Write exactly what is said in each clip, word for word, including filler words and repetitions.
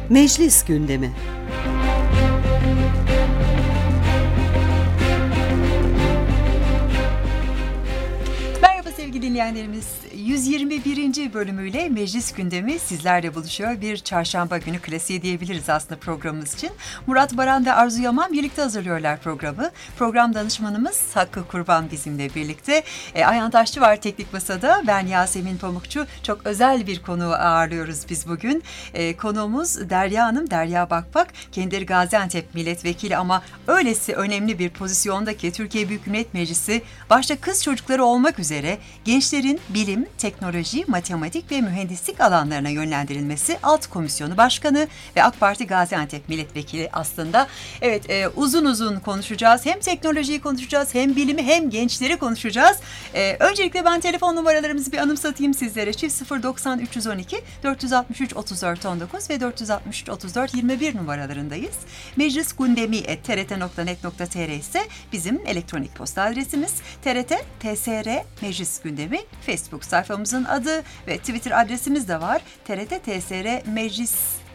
Meclis gündemi. Merhaba sevgili dinleyenlerimiz. yüz yirmi birinci bölümüyle Meclis gündemi sizlerle buluşuyor. Bir çarşamba günü klasiği diyebiliriz aslında programımız için. Murat Baran ve Arzu Yaman birlikte hazırlıyorlar programı. Program danışmanımız Hakkı Kurban bizimle birlikte. E, Ayhan Taşçı var teknik masada. Ben Yasemin Pamukçu. Çok özel bir konuğu ağırlıyoruz biz bugün. E, konuğumuz Derya Hanım, Derya Bakbak. Kendileri Gaziantep milletvekili ama öylesi önemli bir pozisyonda ki Türkiye Büyük Millet Meclisi başta kız çocukları olmak üzere gençlerin bilim, teknoloji, matematik ve mühendislik alanlarına yönlendirilmesi alt komisyonu başkanı ve AK Parti Gaziantep milletvekili aslında. Evet, e, uzun uzun konuşacağız. Hem teknolojiyi konuşacağız, hem bilimi, hem gençleri konuşacağız. E, öncelikle ben telefon numaralarımızı bir anımsatayım sizlere. Çift sıfır doksan üç yüz on iki dört altı üç otuz dört on dokuz ve dört altı üç otuz dört yirmi bir numaralarındayız. Meclis gündemi et t r t nokta net nokta t r ise bizim elektronik posta adresimiz. T R T T S R Meclis Gündemi Facebook sayfamızın adı ve Twitter adresimiz de var. T R T T S R Meclis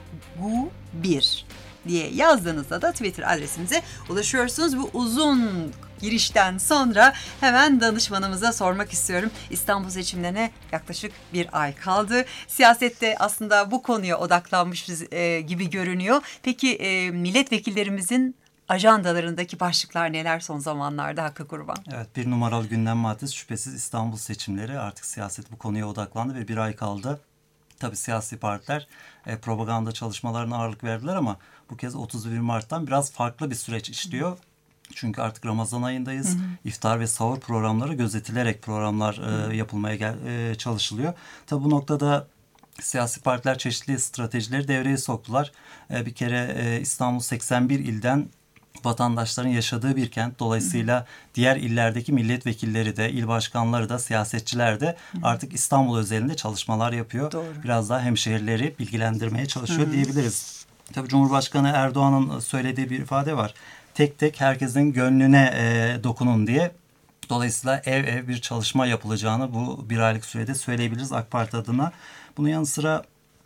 Gu bir diye yazdığınızda da Twitter adresimize ulaşıyorsunuz. Bu uzun girişten sonra hemen danışmanımıza sormak istiyorum. İstanbul seçimlerine yaklaşık bir ay kaldı. Siyasette aslında bu konuya odaklanmışız e, gibi görünüyor. Peki e, milletvekillerimizin ajandalarındaki başlıklar neler son zamanlarda Hakkı Kurban? Evet, bir numaralı gündem maddesi şüphesiz İstanbul seçimleri. Artık siyaset bu konuya odaklandı ve bir ay kaldı. Tabii siyasi partiler e, propaganda çalışmalarına ağırlık verdiler ama bu kez otuz bir Mart'tan biraz farklı bir süreç işliyor. Çünkü artık Ramazan ayındayız. Hı hı. İftar ve sahur programları gözetilerek programlar e, yapılmaya gel, e, çalışılıyor. Tabii bu noktada siyasi partiler çeşitli stratejileri devreye soktular. E, bir kere e, İstanbul seksen bir ilden vatandaşların yaşadığı bir kent. Dolayısıyla hı. diğer illerdeki milletvekilleri de, il başkanları da, siyasetçiler de hı. artık İstanbul özelinde çalışmalar yapıyor. Doğru. Biraz daha hemşehrileri bilgilendirmeye çalışıyor hı. diyebiliriz. Tabii Cumhurbaşkanı Erdoğan'ın söylediği bir ifade var. Tek tek herkesin gönlüne e, dokunun diye. Dolayısıyla ev ev bir çalışma yapılacağını bu bir aylık sürede söyleyebiliriz AK Parti adına. Bunun yanı sıra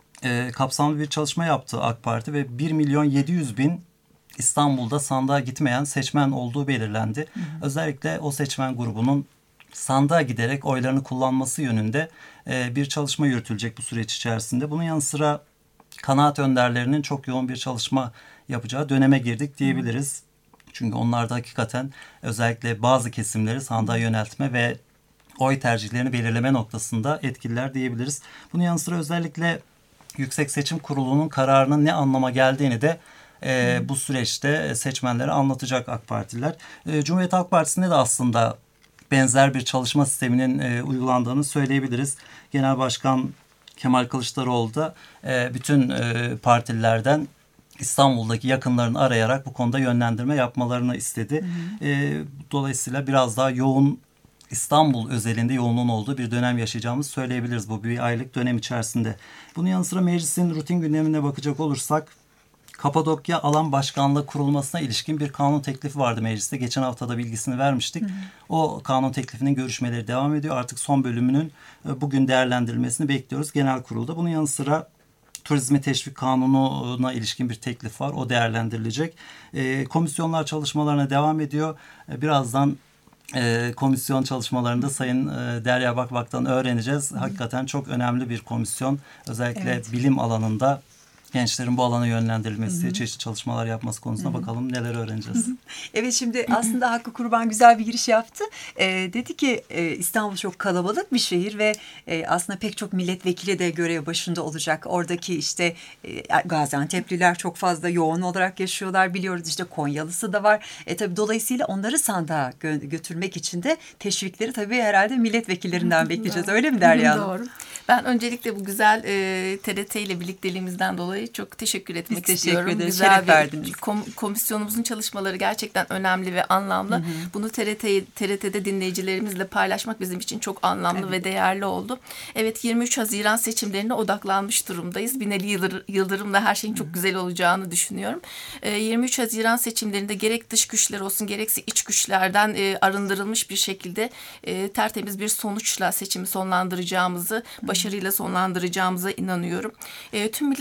e, kapsamlı bir çalışma yaptı AK Parti ve bir milyon yedi yüz bin İstanbul'da sandığa gitmeyen seçmen olduğu belirlendi. Hı hı. Özellikle o seçmen grubunun sandığa giderek oylarını kullanması yönünde e, bir çalışma yürütülecek bu süreç içerisinde. Bunun yanı sıra kanaat önderlerinin çok yoğun bir çalışma yapacağı döneme girdik diyebiliriz. Hı. Çünkü onlar da hakikaten özellikle bazı kesimleri sandığa yöneltme ve oy tercihlerini belirleme noktasında etkililer diyebiliriz. Bunun yanı sıra özellikle Yüksek Seçim Kurulu'nun kararının ne anlama geldiğini de e, hmm. bu süreçte seçmenlere anlatacak AK Partililer. E, Cumhuriyet Halk Partisi'nde de aslında benzer bir çalışma sisteminin e, uygulandığını söyleyebiliriz. Genel Başkan Kemal Kılıçdaroğlu da e, bütün e, partililerden İstanbul'daki yakınlarını arayarak bu konuda yönlendirme yapmalarını istedi. Hı hı. E, dolayısıyla biraz daha yoğun İstanbul özelinde yoğunluğun olduğu bir dönem yaşayacağımızı söyleyebiliriz bu bir aylık dönem içerisinde. Bunun yanı sıra meclisin rutin gündemine bakacak olursak Kapadokya Alan Başkanlığı kurulmasına ilişkin bir kanun teklifi vardı mecliste. Geçen hafta da bilgisini vermiştik. Hı hı. O kanun teklifinin görüşmeleri devam ediyor. Artık son bölümünün bugün değerlendirilmesini bekliyoruz genel kurulda. Bunun yanı sıra Turizmi Teşvik Kanunu'na ilişkin bir teklif var. O değerlendirilecek. E, komisyonlar çalışmalarına devam ediyor. E, birazdan e, komisyon çalışmalarında Sayın e, Derya Bakbak'tan öğreneceğiz. Hı. Hakikaten çok önemli bir komisyon. Özellikle evet. bilim alanında gençlerin bu alana yönlendirilmesi, hı hı. çeşitli çalışmalar yapması konusunda hı hı. bakalım neler öğreneceğiz. Hı hı. Evet, şimdi aslında Hakkı Kurban güzel bir giriş yaptı. E, dedi ki e, İstanbul çok kalabalık bir şehir ve e, aslında pek çok milletvekili de görev başında olacak. Oradaki işte e, Gaziantep'liler çok fazla yoğun olarak yaşıyorlar, biliyoruz, işte Konyalısı da var. E, tabii dolayısıyla onları sandığa gö- götürmek için de teşvikleri tabii herhalde milletvekillerinden bekleyeceğiz. Öyle mi Derya Hanım? Doğru. Ben öncelikle bu güzel e, T R T ile birlikteliğimizden dolayı çok teşekkür etmek Biz istiyorum. Teşekkür ederiz. Güzel Şeref verdiniz. Kom, komisyonumuzun çalışmaları gerçekten önemli ve anlamlı. Hı hı. Bunu T R T, T R T'de dinleyicilerimizle paylaşmak bizim için çok anlamlı evet. ve değerli oldu. Evet, yirmi üç Haziran seçimlerine odaklanmış durumdayız. Binali Yıldır, Yıldırım'la her şeyin çok hı hı. güzel olacağını düşünüyorum. E, yirmi üç Haziran seçimlerinde gerek dış güçler olsun gerekse iç güçlerden e, arındırılmış bir şekilde e, tertemiz bir sonuçla seçimi sonlandıracağımızı, hı hı. başarıyla sonlandıracağımıza inanıyorum. E, tüm milletvekili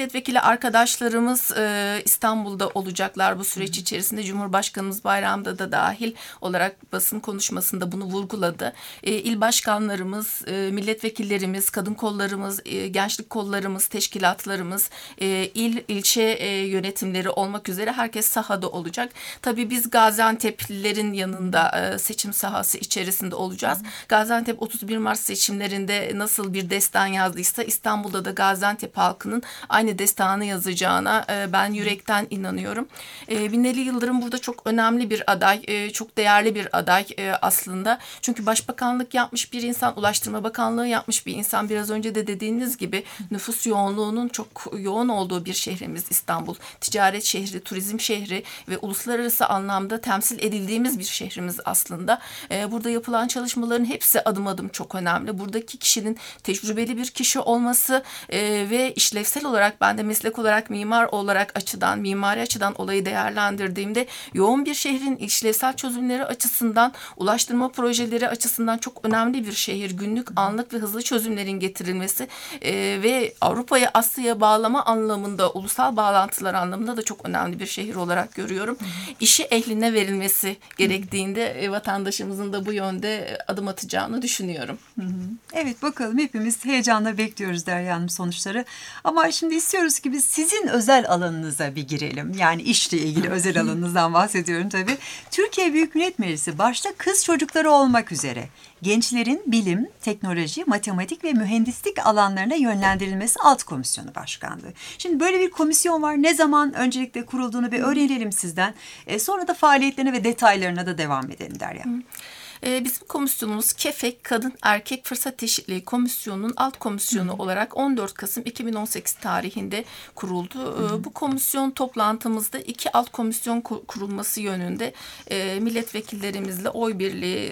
arkadaşlarımız e, İstanbul'da olacaklar bu süreç içerisinde. Cumhurbaşkanımız bayramda da dahil olarak basın konuşmasında bunu vurguladı. E, il başkanlarımız, e, milletvekillerimiz, kadın kollarımız, e, gençlik kollarımız, teşkilatlarımız, e, il, ilçe e, yönetimleri olmak üzere herkes sahada olacak. Tabii biz Gaziantep'lilerin yanında e, seçim sahası içerisinde olacağız. Gaziantep otuz bir Mart seçimlerinde nasıl bir destan yazdıysa İstanbul'da da Gaziantep halkının aynı destanı yazacağına e, ben yürekten inanıyorum. E, Binali Yıldırım burada çok önemli bir aday, e, çok değerli bir aday e, aslında. Çünkü başbakanlık yapmış bir insan, Ulaştırma Bakanlığı yapmış bir insan. Biraz önce de dediğiniz gibi nüfus yoğunluğunun çok yoğun olduğu bir şehrimiz İstanbul. Ticaret şehri, turizm şehri ve uluslararası anlamda temsil edildiğimiz bir şehrimiz aslında. E, burada yapılan çalışmaların hepsi adım adım çok önemli. Buradaki kişinin tecrübeli bir kişi olması e, ve işlevsel olarak, ben de meslek olarak mimar olarak açıdan, mimari açıdan olayı değerlendirdiğimde yoğun bir şehrin işlevsel çözümleri açısından, ulaştırma projeleri açısından çok önemli bir şehir. Günlük, anlık ve hızlı çözümlerin getirilmesi e, ve Avrupa'ya, Asya'ya bağlama anlamında, ulusal bağlantılar anlamında da çok önemli bir şehir olarak görüyorum. İşi ehline verilmesi gerektiğinde e, vatandaşımızın da bu yönde adım atacağını düşünüyorum. Hı hı. Evet, bakalım, hepimiz heyecanla bekliyoruz Derya Hanım sonuçları. Ama şimdi istiyoruz ki biz sizin özel alanınıza bir girelim. Yani işle ilgili özel alanınızdan bahsediyorum tabii. Türkiye Büyük Millet Meclisi başta kız çocukları olmak üzere gençlerin bilim, teknoloji, matematik ve mühendislik alanlarına yönlendirilmesi alt komisyonu başkanlığı. Şimdi böyle bir komisyon var. Ne zaman öncelikle kurulduğunu bir öğrenelim sizden. E, sonra da faaliyetlerine ve detaylarına da devam edelim Derya. Bizim komisyonumuz KEFEK, Kadın Erkek Fırsat Eşitliği Komisyonu'nun alt komisyonu Hı. olarak on dört Kasım iki bin on sekiz tarihinde kuruldu. Hı. Bu komisyon toplantımızda iki alt komisyon kurulması yönünde milletvekillerimizle oy birliği,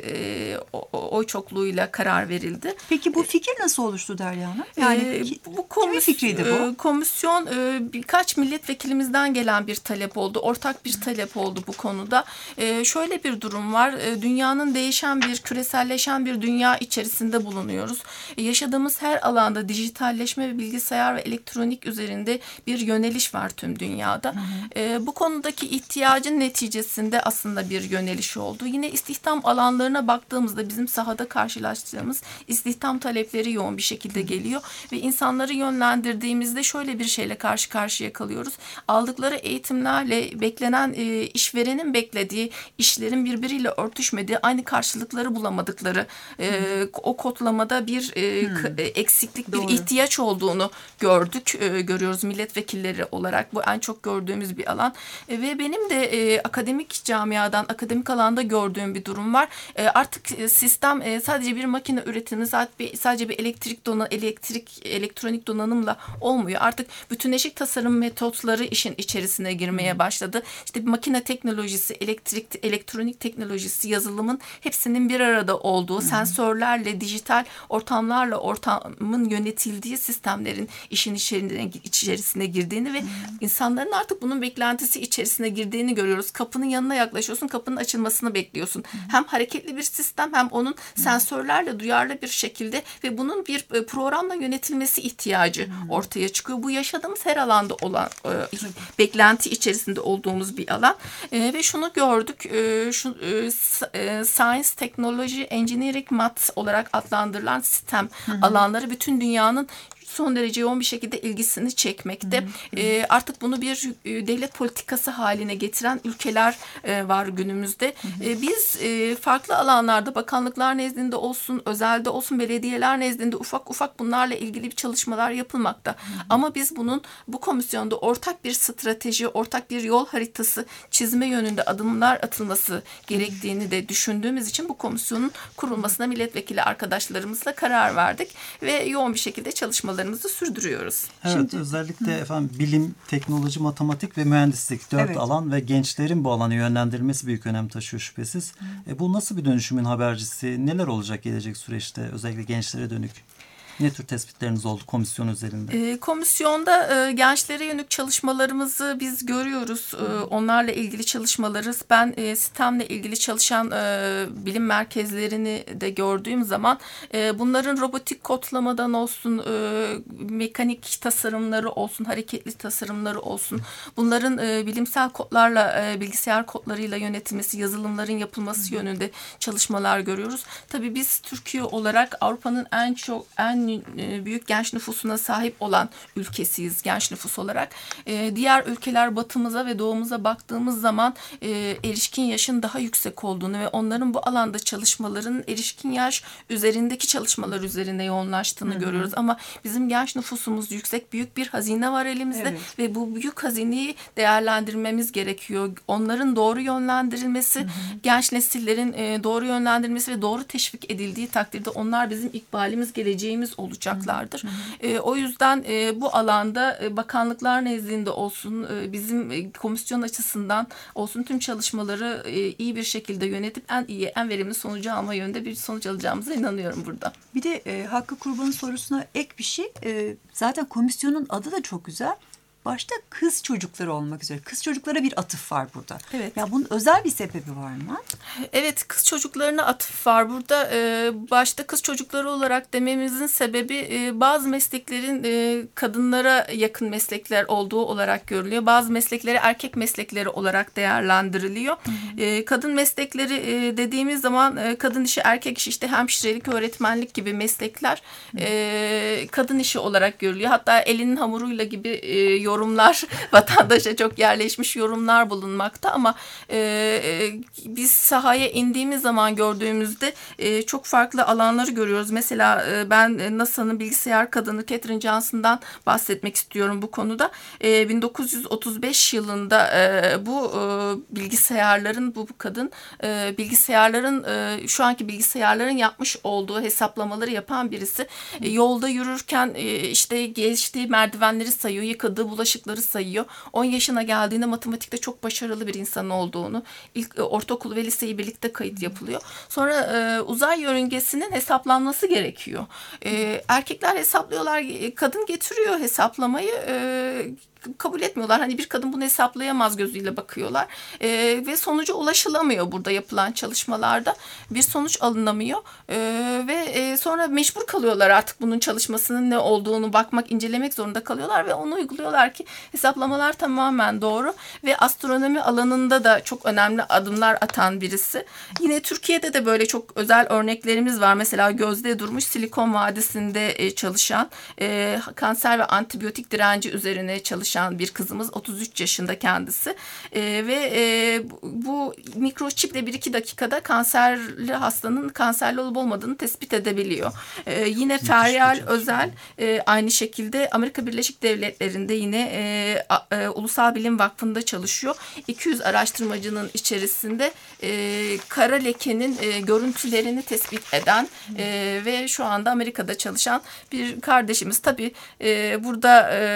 oy çokluğuyla karar verildi. Peki bu fikir nasıl oluştu Derya Hanım? Yani ee, bu komis- fikriydi bu? Komisyon birkaç milletvekilimizden gelen bir talep oldu. Ortak bir talep oldu bu konuda. Şöyle bir durum var. Dünyanın değişen bir, küreselleşen bir dünya içerisinde bulunuyoruz. Yaşadığımız her alanda dijitalleşme ve bilgisayar ve elektronik üzerinde bir yöneliş var tüm dünyada. Hı hı. E, bu konudaki ihtiyacın neticesinde aslında bir yöneliş oldu. Yine istihdam alanlarına baktığımızda bizim sahada karşılaştığımız istihdam talepleri yoğun bir şekilde geliyor ve insanları yönlendirdiğimizde şöyle bir şeyle karşı karşıya kalıyoruz. Aldıkları eğitimlerle beklenen e, işverenin beklediği işlerin birbiriyle örtüşmediği, aynı karşı karşılıkları bulamadıkları, e, o kodlamada bir e, hmm. eksiklik, Doğru. bir ihtiyaç olduğunu gördük, e, görüyoruz milletvekilleri olarak. Bu en çok gördüğümüz bir alan. E, ve benim de e, akademik camiadan, akademik alanda gördüğüm bir durum var. E, artık e, sistem e, sadece bir makine üretimi, sadece bir elektrik dona, elektrik, elektronik donanımla olmuyor. Artık bütünleşik tasarım metotları işin içerisine girmeye başladı. İşte bir makine teknolojisi, elektrik, elektronik teknolojisi, yazılımın hepsinin bir arada olduğu, hmm. sensörlerle, dijital ortamlarla ortamın yönetildiği sistemlerin işin içerisine, içerisine girdiğini ve hmm. insanların artık bunun beklentisi içerisine girdiğini görüyoruz. Kapının yanına yaklaşıyorsun, kapının açılmasını bekliyorsun. Hmm. Hem hareketli bir sistem, hem onun hmm. sensörlerle duyarlı bir şekilde ve bunun bir programla yönetilmesi ihtiyacı hmm. ortaya çıkıyor. Bu yaşadığımız her alanda olan e, beklenti içerisinde olduğumuz bir alan. E, ve şunu gördük, e, şu e, Science, Technology, Engineering, Math olarak adlandırılan sistem hı hı. alanları bütün dünyanın son derece yoğun bir şekilde ilgisini çekmekte. Hı hı. E, artık bunu bir e, devlet politikası haline getiren ülkeler e, var günümüzde. Hı hı. E, biz e, farklı alanlarda, bakanlıklar nezdinde olsun, özelde olsun, belediyeler nezdinde ufak ufak bunlarla ilgili bir çalışmalar yapılmakta. Hı hı. Ama biz bunun bu komisyonda ortak bir strateji, ortak bir yol haritası çizme yönünde adımlar atılması gerektiğini de düşündüğümüz için bu komisyonun kurulmasına milletvekili arkadaşlarımızla karar verdik ve yoğun bir şekilde çalışmalarımızı sürdürüyoruz. Evet, Şimdi, özellikle hı. efendim bilim, teknoloji, matematik ve mühendislik dört evet. alan ve gençlerin bu alana yönlendirilmesi büyük önem taşıyor şüphesiz. E, bu nasıl bir dönüşümün habercisi? Neler olacak gelecek süreçte özellikle gençlere dönük? Ne tür tespitleriniz oldu komisyon üzerinde? E, komisyonda e, gençlere yönelik çalışmalarımızı biz görüyoruz. E, onlarla ilgili çalışmaları, ben e, sistemle ilgili çalışan e, bilim merkezlerini de gördüğüm zaman e, bunların robotik kodlamadan olsun, e, mekanik tasarımları olsun, hareketli tasarımları olsun, bunların e, bilimsel kodlarla, e, bilgisayar kodlarıyla yönetilmesi, yazılımların yapılması yönünde çalışmalar görüyoruz. Tabii biz Türkiye olarak Avrupa'nın en çok en e, büyük genç nüfusuna sahip olan ülkesiyiz genç nüfus olarak. E, diğer ülkeler batımıza ve doğumuza baktığımız zaman e, erişkin yaşın daha yüksek olduğunu ve onların bu alanda çalışmaların erişkin yaş üzerindeki çalışmalar üzerine yoğunlaştığını Hı-hı. görüyoruz. Ama bizim genç nüfusumuz yüksek, büyük bir hazine var elimizde evet. ve bu büyük hazineyi değerlendirmemiz gerekiyor. Onların doğru yönlendirilmesi, Hı-hı. genç nesillerin e, doğru yönlendirilmesi ve doğru teşvik edildiği takdirde onlar bizim ikbalimiz, geleceğimiz olacaklardır. Hı hı. E, o yüzden e, bu alanda e, bakanlıklar nezdinde olsun, e, bizim e, komisyon açısından olsun tüm çalışmaları e, iyi bir şekilde yönetip en iyi, en verimli sonucu alma yönünde bir sonuç alacağımıza inanıyorum burada. Bir de e, Hakkı Kurban'ın sorusuna ek bir şey. E, zaten komisyonun adı da çok güzel. Başta kız çocukları olmak üzere. Kız çocuklara bir atıf var burada. Evet. Ya bunun özel bir sebebi var mı? Evet, kız çocuklarına atıf var burada. Ee, başta kız çocukları olarak dememizin sebebi e, bazı mesleklerin e, kadınlara yakın meslekler olduğu olarak görülüyor. Bazı meslekleri erkek meslekleri olarak değerlendiriliyor. Hı hı. E, kadın meslekleri e, dediğimiz zaman e, kadın işi, erkek işi, işte hemşirelik, öğretmenlik gibi meslekler e, kadın işi olarak görülüyor. Hatta elinin hamuruyla gibi e, yorum yorumlar, vatandaşa çok yerleşmiş yorumlar bulunmakta ama e, e, biz sahaya indiğimiz zaman gördüğümüzde e, çok farklı alanları görüyoruz. Mesela e, ben NASA'nın bilgisayar kadını Katherine Johnson'dan bahsetmek istiyorum bu konuda. E, bin dokuz yüz otuz beş yılında e, bu e, bilgisayarların, bu, bu kadın e, bilgisayarların e, şu anki bilgisayarların yapmış olduğu hesaplamaları yapan birisi. E, yolda yürürken e, işte geçtiği merdivenleri sayıyor, yıkadığı bulaşıkları sayıyor. on yaşına geldiğinde matematikte çok başarılı bir insan olduğunu, ilk ortaokul ve liseyi birlikte kayıt yapılıyor. Sonra e, uzay yörüngesinin hesaplanması gerekiyor. E, erkekler hesaplıyorlar, kadın getiriyor hesaplamayı. E, kabul etmiyorlar. Hani bir kadın bunu hesaplayamaz gözüyle bakıyorlar. E, ve sonuca ulaşılamıyor burada yapılan çalışmalarda. Bir sonuç alınamıyor. E, ve e, sonra mecbur kalıyorlar artık bunun çalışmasının ne olduğunu bakmak, incelemek zorunda kalıyorlar ve onu uyguluyorlar ki hesaplamalar tamamen doğru ve astronomi alanında da çok önemli adımlar atan birisi. Yine Türkiye'de de böyle çok özel örneklerimiz var. Mesela Gözde Durmuş Silikon Vadisi'nde e, çalışan, e, kanser ve antibiyotik direnci üzerine çalışan bir kızımız, otuz üç yaşında kendisi e, ve e, bu mikroçiple bir iki dakikada kanserli hastanın kanserli olup olmadığını tespit edebiliyor. E, yine Feryal Özel e, aynı şekilde Amerika Birleşik Devletleri'nde yine e, a, e, Ulusal Bilim Vakfı'nda çalışıyor. iki yüz araştırmacının içerisinde e, kara lekenin e, görüntülerini tespit eden e, ve şu anda Amerika'da çalışan bir kardeşimiz. Tabii e, burada e,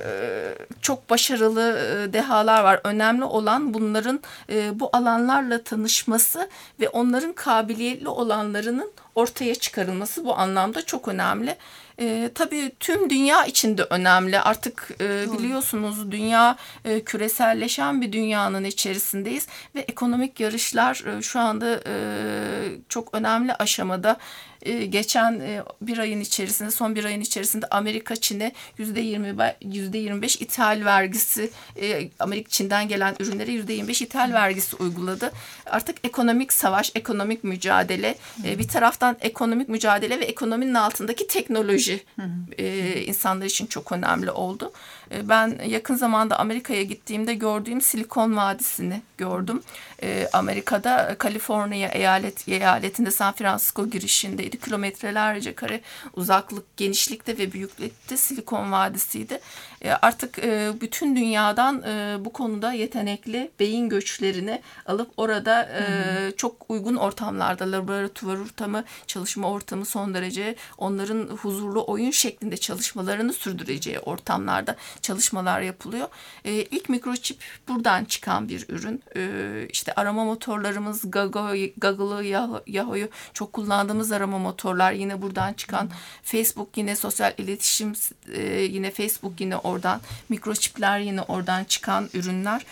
çok başarılı dehalar var. Önemli olan bunların bu alanlarla tanışması ve onların kabiliyetli olanlarının ortaya çıkarılması bu anlamda çok önemli. E, tabii tüm dünya için de önemli. Artık e, biliyorsunuz dünya e, küreselleşen bir dünyanın içerisindeyiz ve ekonomik yarışlar e, şu anda e, çok önemli aşamada. Ee, geçen e, bir ayın içerisinde, son bir ayın içerisinde Amerika Çin'e yüzde yirmi, yüzde yirmi beş ithal vergisi, e, Amerika Çin'den gelen ürünlere yüzde yirmi beş ithal vergisi uyguladı. Artık ekonomik savaş, ekonomik mücadele, e, bir taraftan ekonomik mücadele ve ekonominin altındaki teknoloji e, insanlar için çok önemli oldu. E, ben yakın zamanda Amerika'ya gittiğimde gördüğüm Silikon Vadisi'ni gördüm. E, Amerika'da Kaliforniya eyalet, eyaletinde San Francisco girişindeydi. Kilometrelerce kare uzaklık, genişlikte ve büyüklükte Silikon Vadisi'ydi. Artık bütün dünyadan bu konuda yetenekli beyin göçlerini alıp orada hmm. çok uygun ortamlarda, laboratuvar ortamı, çalışma ortamı son derece onların huzurlu oyun şeklinde çalışmalarını sürdüreceği ortamlarda çalışmalar yapılıyor. İlk mikroçip buradan çıkan bir ürün. İşte arama motorlarımız Google, Google'ı, Yahoo'yu çok kullandığımız arama motorlar yine buradan çıkan. Hmm. Facebook yine sosyal iletişim, yine Facebook yine oradan, mikroçipler yine oradan çıkan ürünler.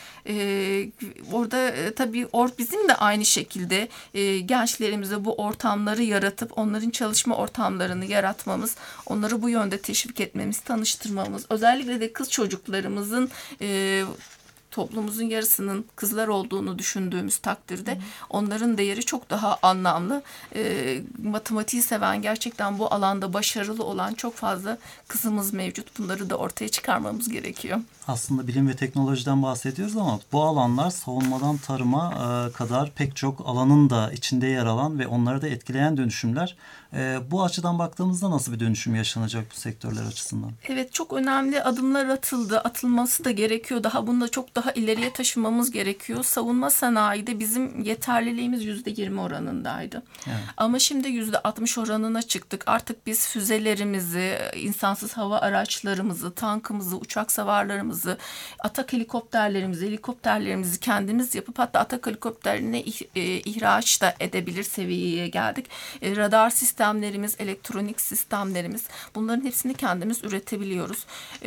Orada tabii or, bizim de aynı şekilde gençlerimize bu ortamları yaratıp onların çalışma ortamlarını yaratmamız, onları bu yönde teşvik etmemiz, tanıştırmamız, özellikle de kız çocuklarımızın e, toplumumuzun yarısının kızlar olduğunu düşündüğümüz takdirde hmm. onların değeri çok daha anlamlı. E, matematiği seven, gerçekten bu alanda başarılı olan çok fazla kızımız mevcut. Bunları da ortaya çıkarmamız gerekiyor. Aslında bilim ve teknolojiden bahsediyoruz ama bu alanlar savunmadan tarıma e, kadar pek çok alanın da içinde yer alan ve onları da etkileyen dönüşümler. E, bu açıdan baktığımızda nasıl bir dönüşüm yaşanacak bu sektörler açısından? Evet, çok önemli adımlar atıldı. Atılması da gerekiyor. Daha bunu da çok daha ileriye taşımamız gerekiyor. Savunma sanayide bizim yeterliliğimiz yüzde yirmi oranındaydı. Evet. Ama şimdi yüzde altmış oranına çıktık. Artık biz füzelerimizi, insansız hava araçlarımızı, tankımızı, uçak savarlarımızı, atak helikopterlerimizi, helikopterlerimizi kendimiz yapıp hatta atak helikopterine ihraç da edebilir seviyeye geldik. Radar sistemlerimiz, elektronik sistemlerimiz, bunların hepsini kendimiz üretebiliyoruz.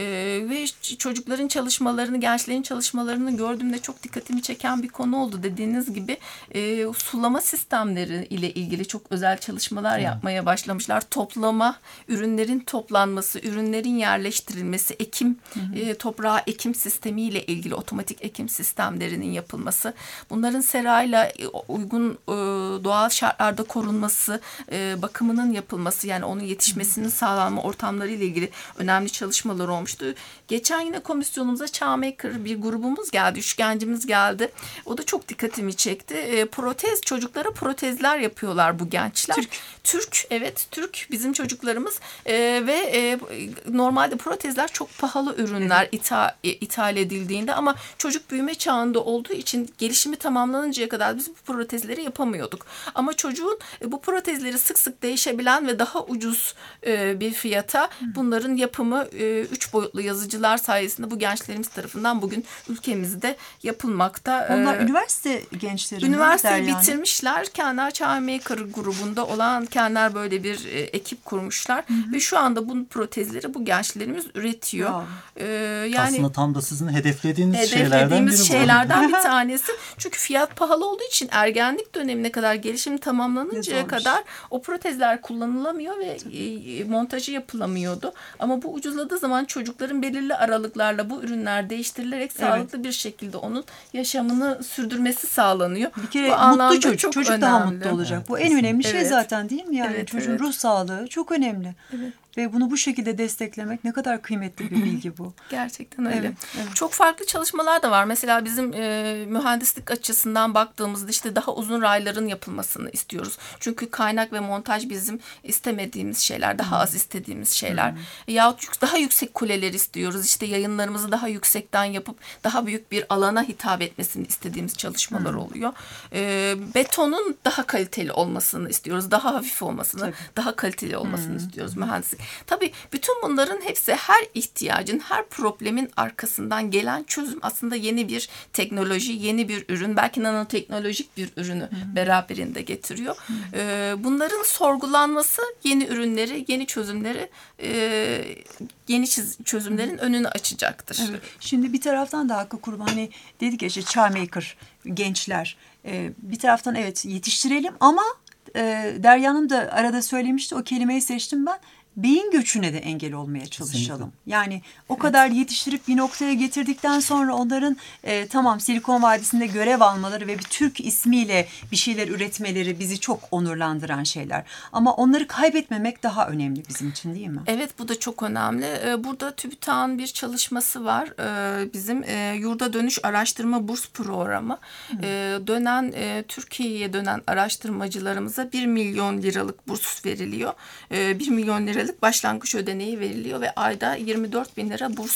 Ve çocukların çalışmalarını, gençlerin çalışmalarını gördüğümde çok dikkatimi çeken bir konu oldu. Dediğiniz gibi sulama sistemleri ile ilgili çok özel çalışmalar hmm. yapmaya başlamışlar. Toplama, ürünlerin toplanması, ürünlerin yerleştirilmesi, ekim, hmm. e, toprağa ekim sistemiyle ilgili otomatik ekim sistemlerinin yapılması, bunların serayla uygun e, doğal şartlarda korunması, e, bakımının yapılması, yani onun yetişmesinin sağlanma ortamları ile ilgili önemli çalışmalar olmuştu. Geçen yine komisyonumuza Chawmaker bir grubumuz geldi, üçgencimiz geldi. O da çok dikkatimi çekti. E, protez, çocuklara protezler yapıyorlar bu gençler. Türk. Türk, evet Türk bizim çocuklarımız e, ve e, normalde protezler çok pahalı ürünler evet. ithal, e, ithal edildiğinde ama çocuk büyüme çağında olduğu için gelişimi tamamlanıncaya kadar biz bu protezleri yapamıyorduk. Ama çocuğun e, bu protezleri sık sık değişebilen ve daha ucuz e, bir fiyata Hı. bunların yapımı e, üç boyutlu yazıcılar sayesinde bu gençlerimiz tarafından bugün ülkemizde yapılmakta. Onlar ee, üniversite gençleri Üniversiteyi bitirmişler. Kenler Chawmaker grubunda olan Kenler böyle bir e, ekip kurmuşlar. Hı hı. Ve şu anda bu protezleri bu gençlerimiz üretiyor. Ee, yani Aslında tam da sizin hedeflediğiniz, hedeflediğimiz şeylerden biri bu. şeylerden bir tanesi. Çünkü fiyat pahalı olduğu için ergenlik dönemine kadar, gelişim tamamlanıncaya kadar o protezler kullanılamıyor ve e, montajı yapılamıyordu. Ama bu ucuzladığı zaman çocukların belirli aralıklarla bu ürünler değiştirilerek evet. sağlıklı bir şekilde onun yaşamını sürdürmesi sağlanıyor. Bir kere bu mutlu çocuk, çok çocuk önemli. Daha mutlu olacak. Evet, bu en önemli evet. şey zaten, değil mi? Yani evet, çocuğun evet. ruh sağlığı çok önemli. Evet. Ve bunu bu şekilde desteklemek ne kadar kıymetli bir bilgi bu. Gerçekten öyle. Evet, evet. Çok farklı çalışmalar da var. Mesela bizim e, mühendislik açısından baktığımızda işte daha uzun rayların yapılmasını istiyoruz. Çünkü kaynak ve montaj bizim istemediğimiz şeyler, daha az istediğimiz şeyler. Hmm. Yahut daha yüksek kuleler istiyoruz. İşte yayınlarımızı daha yüksekten yapıp daha büyük bir alana hitap etmesini istediğimiz çalışmalar hmm. oluyor. E, betonun daha kaliteli olmasını istiyoruz. Daha hafif olmasını, Tabii. daha kaliteli olmasını hmm. istiyoruz mühendislik. Tabii bütün bunların hepsi, her ihtiyacın, her problemin arkasından gelen çözüm aslında yeni bir teknoloji, yeni bir ürün, belki nanoteknolojik bir ürünü Hı-hı. beraberinde getiriyor. Ee, bunların sorgulanması yeni ürünleri, yeni çözümleri, e, yeni çiz- çözümlerin önünü açacaktır. Evet. Şimdi bir taraftan da Hakkı Kurum, hani dedik ya işte Chawmaker, gençler, e, bir taraftan evet yetiştirelim ama e, Derya Hanım da arada söylemişti, o kelimeyi seçtim ben. Beyin göçüne de engel olmaya çalışalım. Kesinlikle. Yani o evet. kadar yetiştirip bir noktaya getirdikten sonra onların e, tamam Silikon Vadisi'nde görev almaları ve bir Türk ismiyle bir şeyler üretmeleri bizi çok onurlandıran şeyler. Ama onları kaybetmemek daha önemli bizim için, değil mi? Evet, bu da çok önemli. Burada TÜBİTAK'ın bir çalışması var. Bizim Yurda Dönüş Araştırma Burs Programı. Hmm. Dönen Türkiye'ye dönen araştırmacılarımıza bir milyon liralık burs veriliyor. bir milyon liralık başlangıç ödeneği veriliyor ve ayda yirmi dört bin lira burs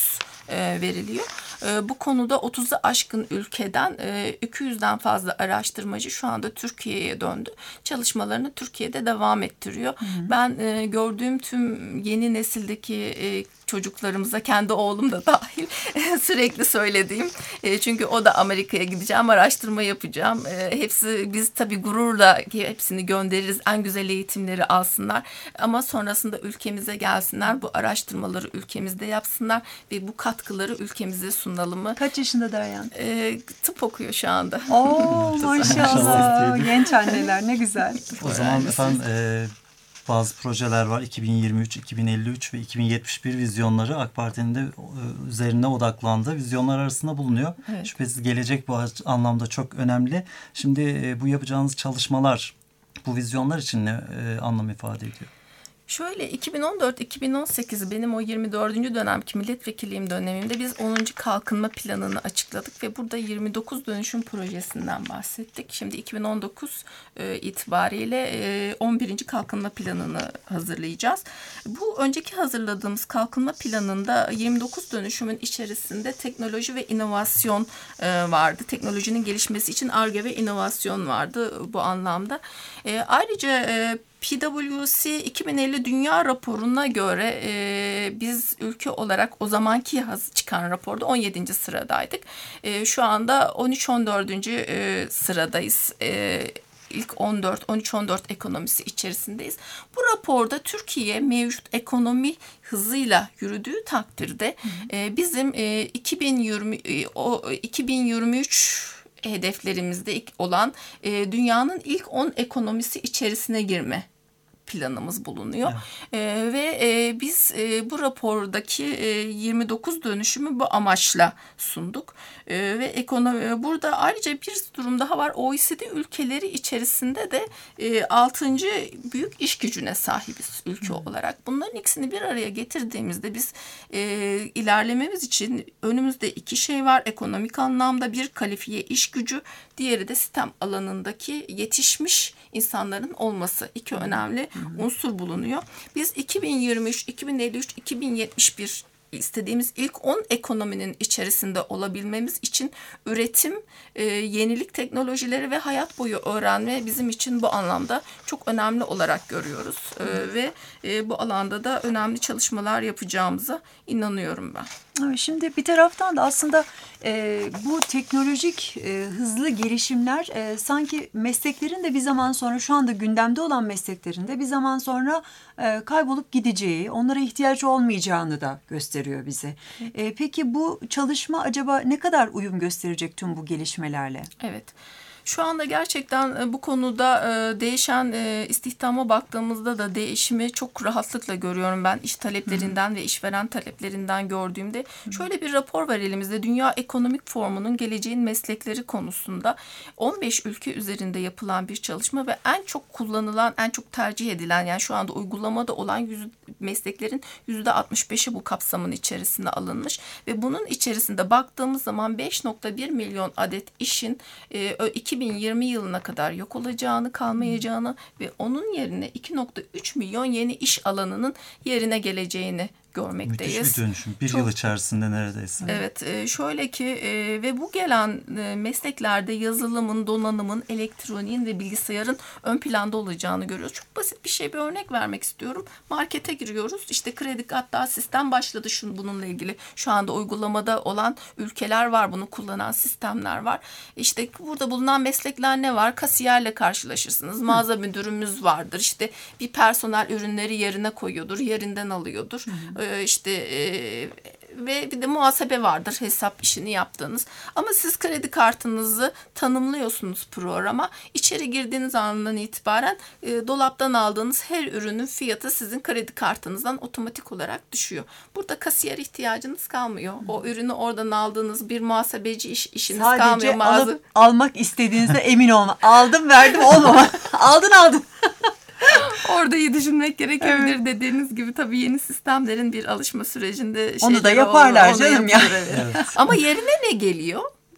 e, veriliyor. E, bu konuda otuzu aşkın ülkeden e, iki yüzden fazla araştırmacı şu anda Türkiye'ye döndü. Çalışmalarını Türkiye'de devam ettiriyor. Hı hı. Ben e, gördüğüm tüm yeni nesildeki e, çocuklarımıza, kendi oğlum da dahil sürekli söylediğim. E, çünkü o da Amerika'ya gideceğim, araştırma yapacağım. E, hepsi biz tabii gururla hepsini göndeririz. En güzel eğitimleri alsınlar. Ama sonrasında ülkemize gelsinler. Bu araştırmaları ülkemizde yapsınlar ve bu katkıları ülkemize sunalım. Kaç yaşında Deryan? E, tıp okuyor şu anda. Oo maşallah. Genç anneler ne güzel. O zaman efendim e, bazı projeler var. iki bin yirmi üç, iki bin elli üç ve iki bin yetmiş bir vizyonları AK Parti'nin de üzerine odaklandığı vizyonlar arasında bulunuyor. Evet. Şüphesiz gelecek bu anlamda çok önemli. Şimdi bu yapacağınız çalışmalar bu vizyonlar için ne anlam ifade ediyor? Şöyle iki bin on dört iki bin on sekiz benim o yirmi dördüncü dönemki milletvekilliğim döneminde biz onuncu kalkınma planını açıkladık ve burada yirmi dokuz dönüşüm projesinden bahsettik. Şimdi iki bin on dokuz e, itibariyle e, on birinci kalkınma planını hazırlayacağız. Bu önceki hazırladığımız kalkınma planında yirmi dokuz dönüşümün içerisinde teknoloji ve inovasyon e, vardı. Teknolojinin gelişmesi için Ar-Ge ve inovasyon vardı bu anlamda. E, ayrıca e, P W C iki bin elli Dünya raporuna göre e, biz ülke olarak o zamanki çıkan raporda on yedinci sıradaydık. E, şu anda on üç on dördüncü E, sıradayız. E, İlk on dört on üç on dört ekonomisi içerisindeyiz. Bu raporda Türkiye mevcut ekonomi hızıyla yürüdüğü takdirde e, bizim e, iki bin yirmi e, o iki bin yirmi üç hedeflerimizde olan e, dünyanın ilk on ekonomisi içerisine girme planımız bulunuyor. Evet. E, ve e, biz e, bu rapordaki e, yirmi dokuz dönüşümü bu amaçla sunduk. E, ve ekonomi burada ayrıca bir durum daha var. O E C D ülkeleri içerisinde de e, altıncı büyük iş gücüne sahibiz ülke hmm. olarak. Bunların ikisini bir araya getirdiğimizde biz e, ilerlememiz için önümüzde iki şey var. Ekonomik anlamda bir kalifiye iş gücü, diğeri de sistem alanındaki yetişmiş insanların olması. İki önemli hmm. unsur bulunuyor. Biz iki bin yirmi üç, iki bin elli üç, iki bin yetmiş bir istediğimiz ilk on ekonominin içerisinde olabilmemiz için üretim, e, yenilik teknolojileri ve hayat boyu öğrenme bizim için bu anlamda çok önemli olarak görüyoruz. E, ve e, bu alanda da önemli çalışmalar yapacağımıza inanıyorum ben. Şimdi bir taraftan da aslında e, bu teknolojik e, hızlı gelişimler e, sanki mesleklerin de bir zaman sonra, şu anda gündemde olan mesleklerin de bir zaman sonra e, kaybolup gideceği, onlara ihtiyaç olmayacağını da gösteriyor bize. E, peki bu çalışma acaba ne kadar uyum gösterecek tüm bu gelişmelerle? Evet. Şu anda gerçekten bu konuda değişen istihdama baktığımızda da değişimi çok rahatlıkla görüyorum ben. İş taleplerinden Hı. ve işveren taleplerinden gördüğümde. Hı. Şöyle bir rapor var elimizde. Dünya Ekonomik Forumu'nun geleceğin meslekleri konusunda on beş ülke üzerinde yapılan bir çalışma ve en çok kullanılan, en çok tercih edilen, yani şu anda uygulamada olan yüz, mesleklerin yüzde altmış beşi bu kapsamın içerisine alınmış ve bunun içerisinde baktığımız zaman beş nokta bir milyon adet işin iki bin yirmi yılına kadar yok olacağını, kalmayacağını ve onun yerine iki nokta üç milyon yeni iş alanının yerine geleceğini görmekteyiz. Müthiş bir dönüşüm. Bir Çok, yıl içerisinde neredeyse. Evet. Şöyle ki ve bu gelen mesleklerde yazılımın, donanımın, elektroniğin ve bilgisayarın ön planda olacağını görüyoruz. Çok basit bir şey, bir örnek vermek istiyorum. Markete giriyoruz. İşte kredi hatta sistem başladı şun, bununla ilgili. Şu anda uygulamada olan ülkeler var. Bunu kullanan sistemler var. İşte burada bulunan meslekler ne var? Kasiyerle karşılaşırsınız. Mağaza Hı. müdürümüz vardır. İşte bir personel ürünleri yerine koyuyordur. Yerinden alıyordur. Hı. Ee, işte e, ve bir de muhasebe vardır, hesap işini yaptığınız. Ama siz kredi kartınızı tanımlıyorsunuz programa. İçeri girdiğiniz andan itibaren e, dolaptan aldığınız her ürünün fiyatı sizin kredi kartınızdan otomatik olarak düşüyor. Burada kasiyer ihtiyacınız kalmıyor. O ürünü oradan aldığınız bir muhasebeci iş, işiniz Sadece kalmıyor. Sadece alıp almak istediğinizde emin olma. Aldım verdim olmama. aldın aldın. Orada iyi düşünmek gerekebilir. Evet. Dediğiniz gibi tabii yeni sistemlerin bir alışma sürecinde onu da yaparlar olur, canım ya. Evet. Evet. Ama yerine ne geliyor?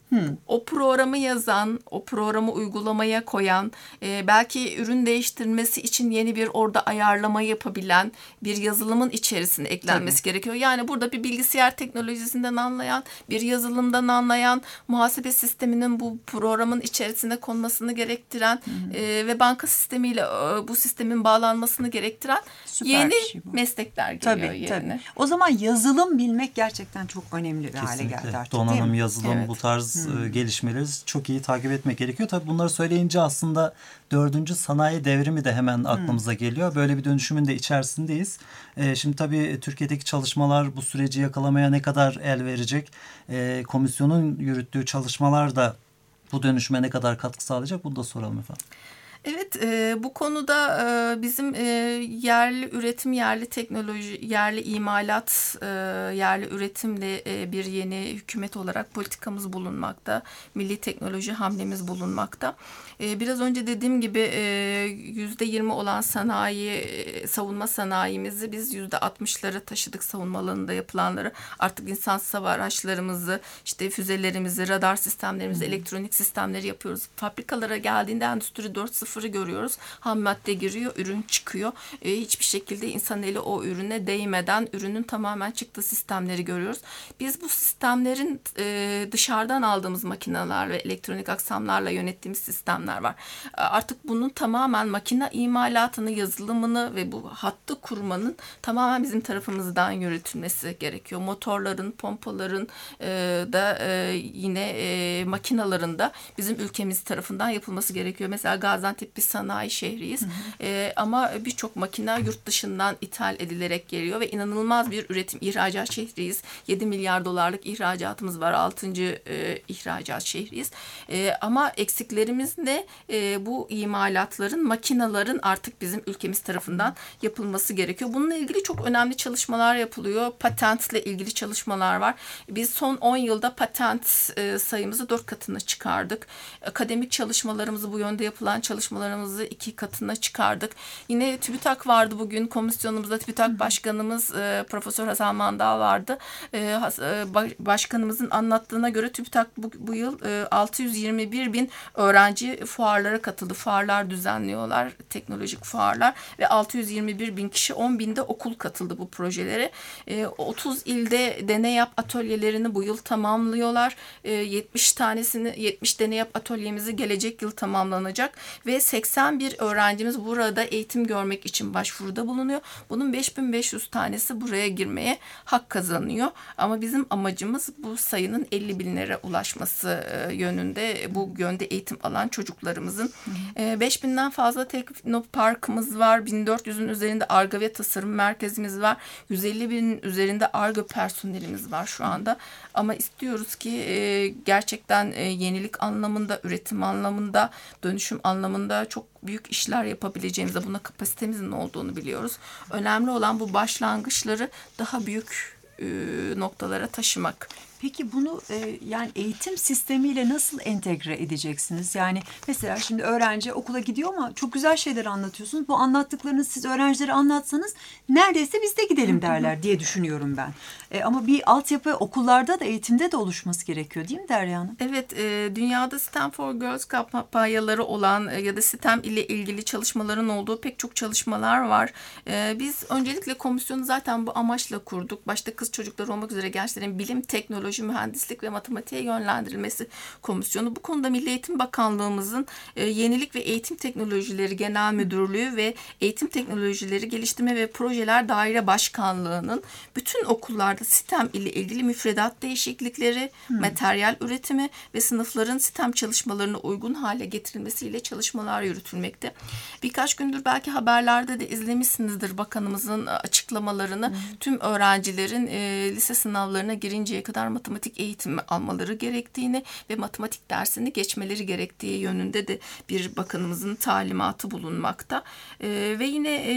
Hmm. O programı yazan, o programı uygulamaya koyan, e, belki ürün değiştirmesi için yeni bir orada ayarlama yapabilen bir yazılımın içerisine eklenmesi Tabii. gerekiyor. Yani burada bir bilgisayar teknolojisinden anlayan, bir yazılımdan anlayan, muhasebe sisteminin bu programın içerisine konmasını gerektiren e, ve banka sistemiyle e, bu sistemin bağlanmasını gerektiren Süper yeni şey meslekler geliyor tabii, yerine. Tabii. O zaman yazılım bilmek gerçekten çok önemli bir Kesinlikle. hale geldi artık. Donanım, yazılım, evet. bu tarz Hmm. gelişmeleri çok iyi takip etmek gerekiyor. Tabii bunları söyleyince aslında dördüncü sanayi devrimi de hemen aklımıza hmm. geliyor. Böyle bir dönüşümün de içerisindeyiz. Ee, şimdi tabii Türkiye'deki çalışmalar bu süreci yakalamaya ne kadar el verecek? Ee, komisyonun yürüttüğü çalışmalar da bu dönüşüme ne kadar katkı sağlayacak? Bunu da soralım efendim. Evet, e, bu konuda e, bizim e, yerli üretim, yerli teknoloji, yerli imalat, e, yerli üretimle e, bir yeni hükümet olarak politikamız bulunmakta. Milli teknoloji hamlemiz bulunmakta. E, biraz önce dediğim gibi e, yüzde yirmi olan sanayi, e, savunma sanayimizi biz yüzde altmışlara taşıdık, savunma alanında yapılanları. Artık insansız hava araçlarımızı, işte füzelerimizi, radar sistemlerimizi, hmm. elektronik sistemleri yapıyoruz. Fabrikalara geldiğinde Endüstri dört nokta sıfırı görüyoruz. Ham madde giriyor, ürün çıkıyor. E, hiçbir şekilde insan eli o ürüne değmeden ürünün tamamen çıktığı sistemleri görüyoruz. Biz bu sistemlerin e, dışarıdan aldığımız makineler ve elektronik aksamlarla yönettiğimiz sistemler var. E, artık bunun tamamen makine imalatını, yazılımını ve bu hattı kurmanın tamamen bizim tarafımızdan yürütülmesi gerekiyor. Motorların, pompaların e, da e, yine e, makinaların da bizim ülkemiz tarafından yapılması gerekiyor. Mesela Gaziantep bir sanayi şehriyiz. Hı hı. E, ama birçok makine yurt dışından ithal edilerek geliyor ve inanılmaz bir üretim, ihracat şehriyiz. yedi milyar dolarlık ihracatımız var. altıncı E, ihracat şehriyiz. E, ama eksiklerimiz ne? E, bu imalatların, makinaların artık bizim ülkemiz tarafından yapılması gerekiyor. Bununla ilgili çok önemli çalışmalar yapılıyor. Patentle ilgili çalışmalar var. Biz son on yılda patent e, sayımızı dört katına çıkardık. Akademik çalışmalarımızı bu yönde yapılan çalışmalarımızı iki katına çıkardık. Yine TÜBİTAK vardı bugün komisyonumuzda. TÜBİTAK Başkanımız e, Profesör Hasan Mandal vardı. E, başkanımızın anlattığına göre TÜBİTAK bu, bu yıl e, altı yüz yirmi bir bin öğrenci fuarlara katıldı. Fuarlar düzenliyorlar. Teknolojik fuarlar ve altı yüz yirmi bir bin kişi, on binde okul katıldı bu projelere. E, otuz ilde deney yap atölyelerini bu yıl tamamlıyorlar. E, yetmiş tanesini, yetmiş deney yap atölyemizi gelecek yıl tamamlanacak ve seksen bir öğrencimiz burada eğitim görmek için başvuruda bulunuyor. Bunun beş bin beş yüz tanesi buraya girmeye hak kazanıyor. Ama bizim amacımız bu sayının elli binlere ulaşması yönünde, bu yönde eğitim alan çocuklarımızın. beş binden fazla teknoparkımız var. bin dört yüzün üzerinde Ar-Ge ve tasarım merkezimiz var. yüz elli binin üzerinde Ar-Ge personelimiz var şu anda. Ama istiyoruz ki gerçekten yenilik anlamında, üretim anlamında, dönüşüm anlamında çok büyük işler yapabileceğimizi, buna kapasitemizin olduğunu biliyoruz. Önemli olan bu başlangıçları daha büyük e, noktalara taşımak. Peki bunu e, yani eğitim sistemiyle nasıl entegre edeceksiniz? Yani mesela şimdi öğrenci okula gidiyor ama çok güzel şeyler anlatıyorsunuz. Bu anlattıklarınızı siz öğrencilere anlatsanız neredeyse biz de gidelim derler diye düşünüyorum ben. E, ama bir altyapı okullarda da eğitimde de oluşması gerekiyor değil mi Derya Hanım? Evet, e, dünyada STEM for Girls kampanyaları olan e, ya da STEM ile ilgili çalışmaların olduğu pek çok çalışmalar var. E, biz öncelikle komisyonu zaten bu amaçla kurduk. Başta kız çocukları olmak üzere gençlerin bilim, teknoloji, mühendislik ve matematiğe yönlendirilmesi komisyonu. Bu konuda Milli Eğitim Bakanlığımızın e, Yenilik ve Eğitim Teknolojileri Genel Müdürlüğü ve Eğitim Teknolojileri Geliştirme ve Projeler Daire Başkanlığı'nın bütün okullarda STEM ile ilgili müfredat değişiklikleri, hmm. materyal üretimi ve sınıfların STEM çalışmalarına uygun hale getirilmesiyle çalışmalar yürütülmekte. Birkaç gündür belki haberlerde de izlemişsinizdir bakanımızın açıklamalarını. Hmm. Tüm öğrencilerin e, lise sınavlarına girinceye kadar matematik eğitimi almaları gerektiğini ve matematik dersini geçmeleri gerektiği yönünde de bir bakanımızın talimatı bulunmakta. E, ve yine e,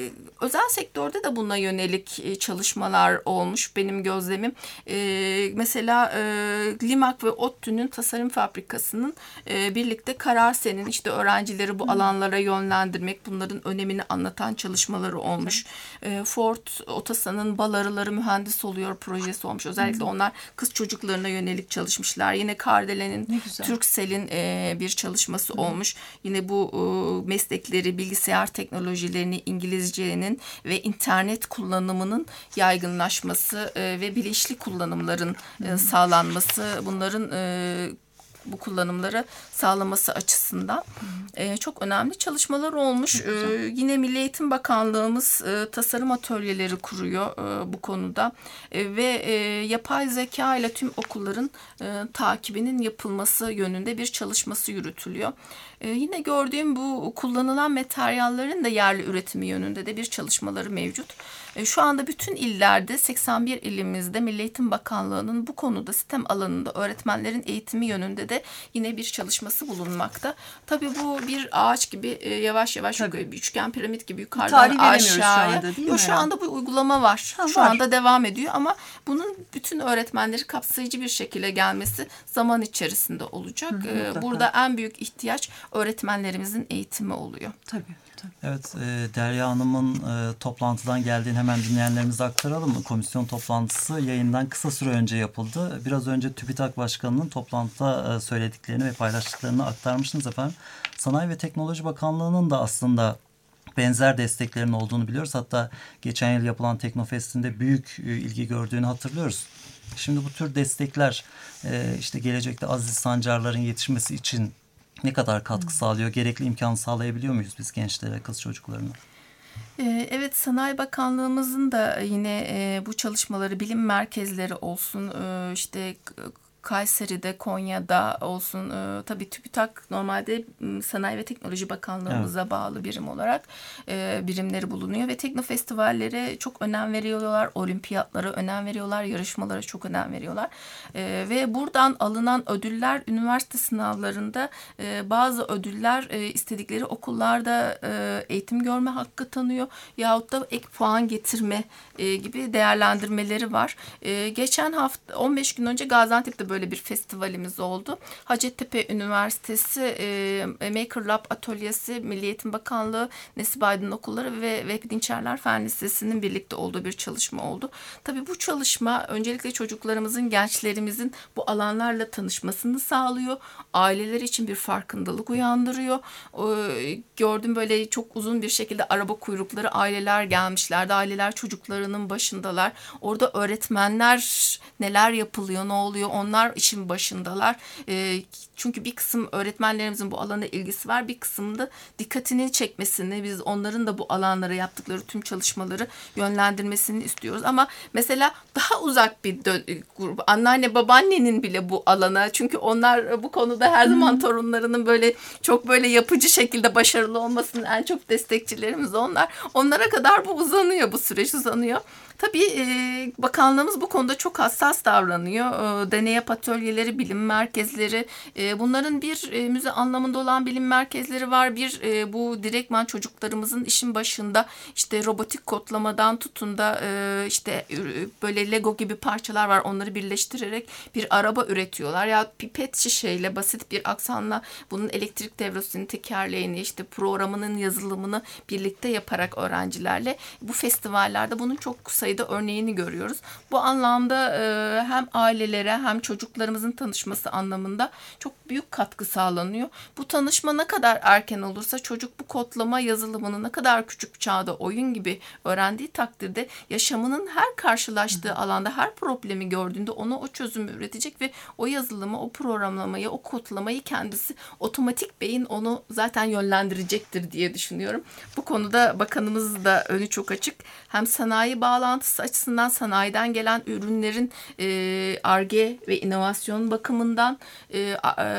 özel sektörde de buna yönelik e, çalışmalar olmuş benim gözlemim. E, mesela e, Limak ve ODTÜ'nün tasarım fabrikasının e, birlikte Kararsen'in işte öğrencileri bu hmm. alanlara yönlendirmek, bunların önemini anlatan çalışmaları olmuş. E, Ford Otosan'ın bal arıları mühendis oluyor projesi olmuş. Özellikle hmm. onlar kız çocuklarına yönelik çalışmışlar. Yine Kardelen'in, Ne güzel. Turkcell'in e, bir çalışması Hı. olmuş. Yine bu e, meslekleri, bilgisayar teknolojilerini, İngilizcenin ve internet kullanımının yaygınlaşması e, ve bilinçli kullanımların e, sağlanması, bunların e, bu kullanımları sağlaması açısından e, çok önemli çalışmalar olmuş. E, yine Milli Eğitim Bakanlığımız e, tasarım atölyeleri kuruyor e, bu konuda e, ve e, yapay zeka ile tüm okulların e, takibinin yapılması yönünde bir çalışması yürütülüyor. E, yine gördüğüm bu kullanılan materyallerin de yerli üretimi yönünde de bir çalışmaları mevcut. E, şu anda bütün illerde, seksen bir ilimizde Milli Eğitim Bakanlığı'nın bu konuda sistem alanında öğretmenlerin eğitimi yönünde de yine bir çalışması bulunmakta. Tabii bu bir ağaç gibi e, yavaş yavaş Tabii. bir üçgen piramit gibi yukarıdan Tarih veremiyoruz şu aşağıya. anda, değil Yo, mi şu yani? anda bu uygulama var. Ha, şu var. anda devam ediyor ama bunun bütün öğretmenleri kapsayıcı bir şekilde gelmesi zaman içerisinde olacak. Hı, E, mutlaka. burada en büyük ihtiyaç öğretmenlerimizin eğitimi oluyor. Tabii. Tabii. Evet, e, Derya Hanım'ın e, toplantıdan geldiğini hemen dinleyenlerimize aktaralım. Komisyon toplantısı yayından kısa süre önce yapıldı. Biraz önce TÜBİTAK Başkanı'nın toplantıda e, söylediklerini ve paylaştıklarını aktarmıştınız efendim. Sanayi ve Teknoloji Bakanlığı'nın da aslında benzer desteklerin olduğunu biliyoruz. Hatta geçen yıl yapılan Teknofest'inde büyük e, ilgi gördüğünü hatırlıyoruz. Şimdi bu tür destekler e, işte gelecekte aziz sancarların yetişmesi için ne kadar katkı sağlıyor? Gerekli imkanı sağlayabiliyor muyuz biz gençlere, kız çocuklarına? Evet, Sanayi Bakanlığımızın da yine bu çalışmaları, bilim merkezleri olsun, işte Kayseri'de, Konya'da olsun. E, tabii TÜBİTAK normalde Sanayi ve Teknoloji Bakanlığımıza evet. bağlı birim olarak e, birimleri bulunuyor ve teknofestivallere çok önem veriyorlar, olimpiyatlara önem veriyorlar, yarışmalara çok önem veriyorlar. E, ve buradan alınan ödüller üniversite sınavlarında e, bazı ödüller e, istedikleri okullarda e, eğitim görme hakkı tanıyor yahut da ek puan getirme e, gibi değerlendirmeleri var. E, geçen hafta on beş gün önce Gaziantep'te böyle bir festivalimiz oldu. Hacettepe Üniversitesi e, Maker Lab Atölyesi, Milli Eğitim Bakanlığı, Nesip Aydın Okulları ve Vehbi Dinçerler Fen Lisesi'nin birlikte olduğu bir çalışma oldu. Tabii bu çalışma öncelikle çocuklarımızın, gençlerimizin bu alanlarla tanışmasını sağlıyor. Aileler için bir farkındalık uyandırıyor. E, gördüm böyle çok uzun bir şekilde araba kuyrukları, aileler gelmişlerdi. Aileler çocuklarının başındalar. Orada öğretmenler neler yapılıyor, ne oluyor, onlar işin başındalar. E, çünkü bir kısım öğretmenlerimizin bu alana ilgisi var. Bir kısmında dikkatini çekmesini, biz onların da bu alanlara yaptıkları tüm çalışmaları yönlendirmesini istiyoruz. Ama mesela daha uzak bir dö- grup, anneanne babaannenin bile bu alana, çünkü onlar bu konuda her zaman hmm. torunlarının böyle çok böyle yapıcı şekilde başarılı olmasının en çok destekçilerimiz onlar. Onlara kadar bu uzanıyor, bu süreç uzanıyor. Tabii e, bakanlığımız bu konuda çok hassas davranıyor. E, deney yap atölyeleri, bilim merkezleri, e, bunların bir e, müze anlamında olan bilim merkezleri var. Bir e, bu direktman çocuklarımızın işin başında işte robotik kodlamadan tutun da e, işte e, böyle Lego gibi parçalar var. Onları birleştirerek bir araba üretiyorlar. Ya pipet şişeyle, basit bir aksanla bunun elektrik devresini, tekerleğini, işte programının yazılımını birlikte yaparak öğrencilerle bu festivallerde bunun çok sayıda örneğini görüyoruz. Bu anlamda e, hem ailelere hem çocuklarımızın tanışması anlamında çok büyük katkı sağlanıyor. Bu tanışma ne kadar erken olursa çocuk bu kodlama yazılımını ne kadar küçük çağda oyun gibi öğrendiği takdirde yaşamının her karşılaştığı alanda her problemi gördüğünde ona o çözümü üretecek ve o yazılımı, o programlamayı, o kodlamayı kendisi otomatik beyin onu zaten yönlendirecektir diye düşünüyorum. Bu konuda bakanımız da önü çok açık. Hem sanayi bağlantısı açısından sanayiden gelen ürünlerin Ar-Ge ve inovasyon bakımından e,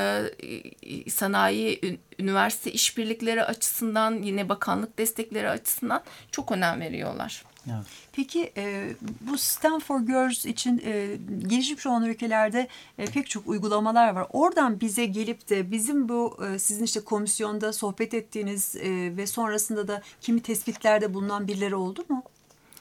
e, sanayi, üniversite işbirlikleri açısından, yine bakanlık destekleri açısından çok önem veriyorlar. Evet. Peki e, bu STEM for Girls için e, gelişmiş olan ülkelerde e, pek çok uygulamalar var. Oradan bize gelip de bizim bu e, sizin işte komisyonda sohbet ettiğiniz e, ve sonrasında da kimi tespitlerde bulunan birileri oldu mu?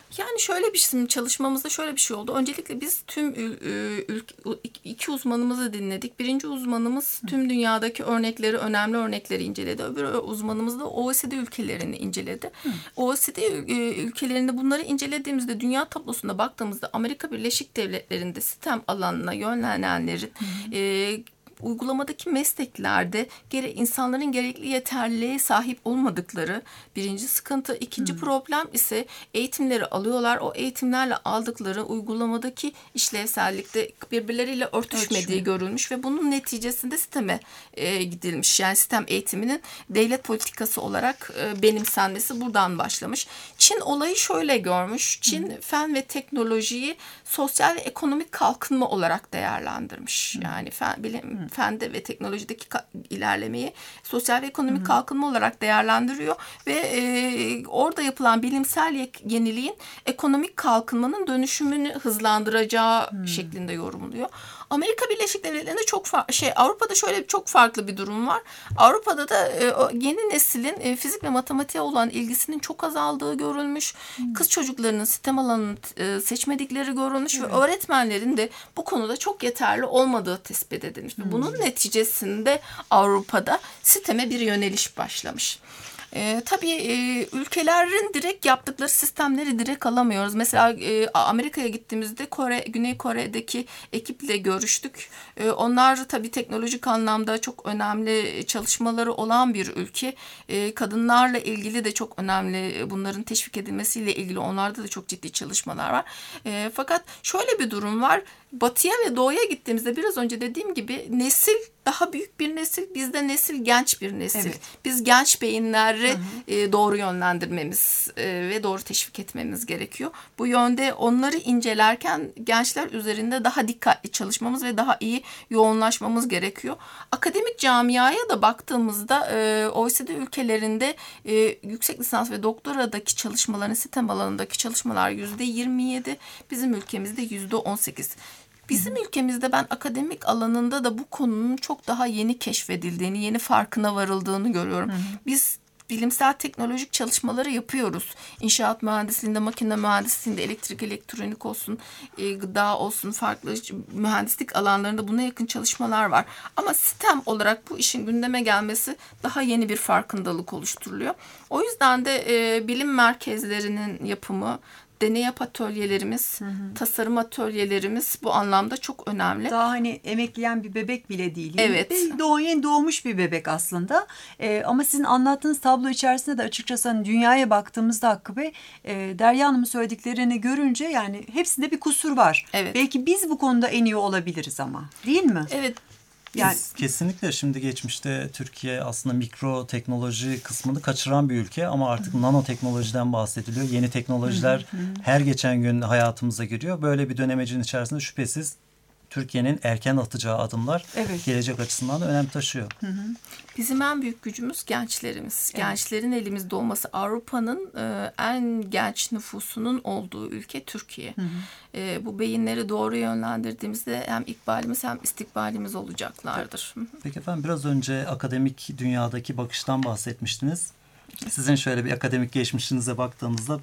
Yani şöyle bir şey, çalışmamızda şöyle bir şey oldu. Öncelikle biz tüm ül- ül- iki uzmanımızı dinledik. Birinci uzmanımız tüm dünyadaki örnekleri, önemli örnekleri inceledi. Öbür uzmanımız da O E C D ülkelerini inceledi. Hı. O E C D ülkelerinde bunları incelediğimizde, dünya tablosuna baktığımızda Amerika Birleşik Devletleri'nde sistem alanına yönlenenlerin e, uygulamadaki mesleklerde gere, insanların gerekli yeterliliğe sahip olmadıkları birinci sıkıntı. İkinci hmm. problem ise eğitimleri alıyorlar. O eğitimlerle aldıkları uygulamadaki işlevsellikte birbirleriyle örtüşmediği Ölçme. görülmüş ve bunun neticesinde sisteme e, gidilmiş. Yani sistem eğitiminin devlet politikası olarak e, benimsenmesi buradan başlamış. Çin olayı şöyle görmüş. Çin hmm. fen ve teknolojiyi sosyal ve ekonomik kalkınma olarak değerlendirmiş. Hmm. Yani fen, bilim hmm. fende ve teknolojideki ilerlemeyi sosyal ve ekonomik Hı-hı. kalkınma olarak değerlendiriyor ve e, orada yapılan bilimsel yeniliğin ekonomik kalkınmanın dönüşümünü hızlandıracağı Hı-hı. şeklinde yorumluyor. Amerika Birleşik Devletleri'nde çok fa- şey Avrupa'da şöyle çok farklı bir durum var. Avrupa'da da e, yeni neslin e, fizik ve matematiğe olan ilgisinin çok azaldığı görülmüş. Hmm. Kız çocuklarının sistem alanını e, seçmedikleri görülmüş evet. ve öğretmenlerin de bu konuda çok yeterli olmadığı tespit edilmiş. Hmm. Bunun neticesinde Avrupa'da sisteme bir yöneliş başlamış. E, tabii e, ülkelerin direkt yaptıkları sistemleri direkt alamıyoruz. Mesela e, Amerika'ya gittiğimizde Kore, Güney Kore'deki ekiple görüştük. E, onlar tabii teknolojik anlamda çok önemli çalışmaları olan bir ülke. E, kadınlarla ilgili de çok önemli, bunların teşvik edilmesiyle ilgili onlarda da çok ciddi çalışmalar var. E, fakat şöyle bir durum var. Batıya ve doğuya gittiğimizde biraz önce dediğim gibi nesil daha büyük bir nesil, bizde nesil genç bir nesil. Evet. Biz genç beyinleri e, doğru yönlendirmemiz e, ve doğru teşvik etmemiz gerekiyor. Bu yönde onları incelerken gençler üzerinde daha dikkatli çalışmamız ve daha iyi yoğunlaşmamız gerekiyor. Akademik camiaya da baktığımızda e, O E C D ülkelerinde e, yüksek lisans ve doktoradaki çalışmaların sistem alanındaki çalışmalar yüzde yirmi yedi, bizim ülkemizde yüzde on sekiz. Bizim Hı-hı. ülkemizde ben akademik alanında da bu konunun çok daha yeni keşfedildiğini, yeni farkına varıldığını görüyorum. Hı-hı. Biz bilimsel teknolojik çalışmaları yapıyoruz. İnşaat mühendisliğinde, makine mühendisliğinde, elektrik, elektronik olsun, e, gıda olsun, farklı mühendislik alanlarında buna yakın çalışmalar var. Ama sistem olarak bu işin gündeme gelmesi daha yeni bir farkındalık oluşturuluyor. O yüzden de e, bilim merkezlerinin yapımı, deney atölyelerimiz, hı hı. tasarım atölyelerimiz bu anlamda çok önemli. Daha hani emekleyen bir bebek bile değil. Evet. Doğ, yeni doğmuş bir bebek aslında. Ee, ama sizin anlattığınız tablo içerisinde de açıkçası hani dünyaya baktığımızda Hakkı Bey, e, Derya Hanım'ın söylediklerini görünce yani hepsinde bir kusur var. Evet. Belki biz bu konuda en iyi olabiliriz ama, değil mi? Evet. Yani, kesinlikle şimdi geçmişte Türkiye aslında mikro teknoloji kısmını kaçıran bir ülke ama artık hı. nanoteknolojiden bahsediliyor. Yeni teknolojiler hı hı. her geçen gün hayatımıza giriyor. Böyle bir dönemecin içerisinde şüphesiz Türkiye'nin erken atacağı adımlar evet. gelecek açısından da önem taşıyor. Hı hı. Bizim en büyük gücümüz gençlerimiz. Evet. Gençlerin elimizde olması. Avrupa'nın e, en genç nüfusunun olduğu ülke Türkiye. Hı hı. E, bu beyinleri doğru yönlendirdiğimizde hem ikbalimiz hem istikbalimiz olacaklardır. Hı hı. Peki efendim, biraz önce akademik dünyadaki bakıştan bahsetmiştiniz. Sizin şöyle bir akademik geçmişinize baktığımızda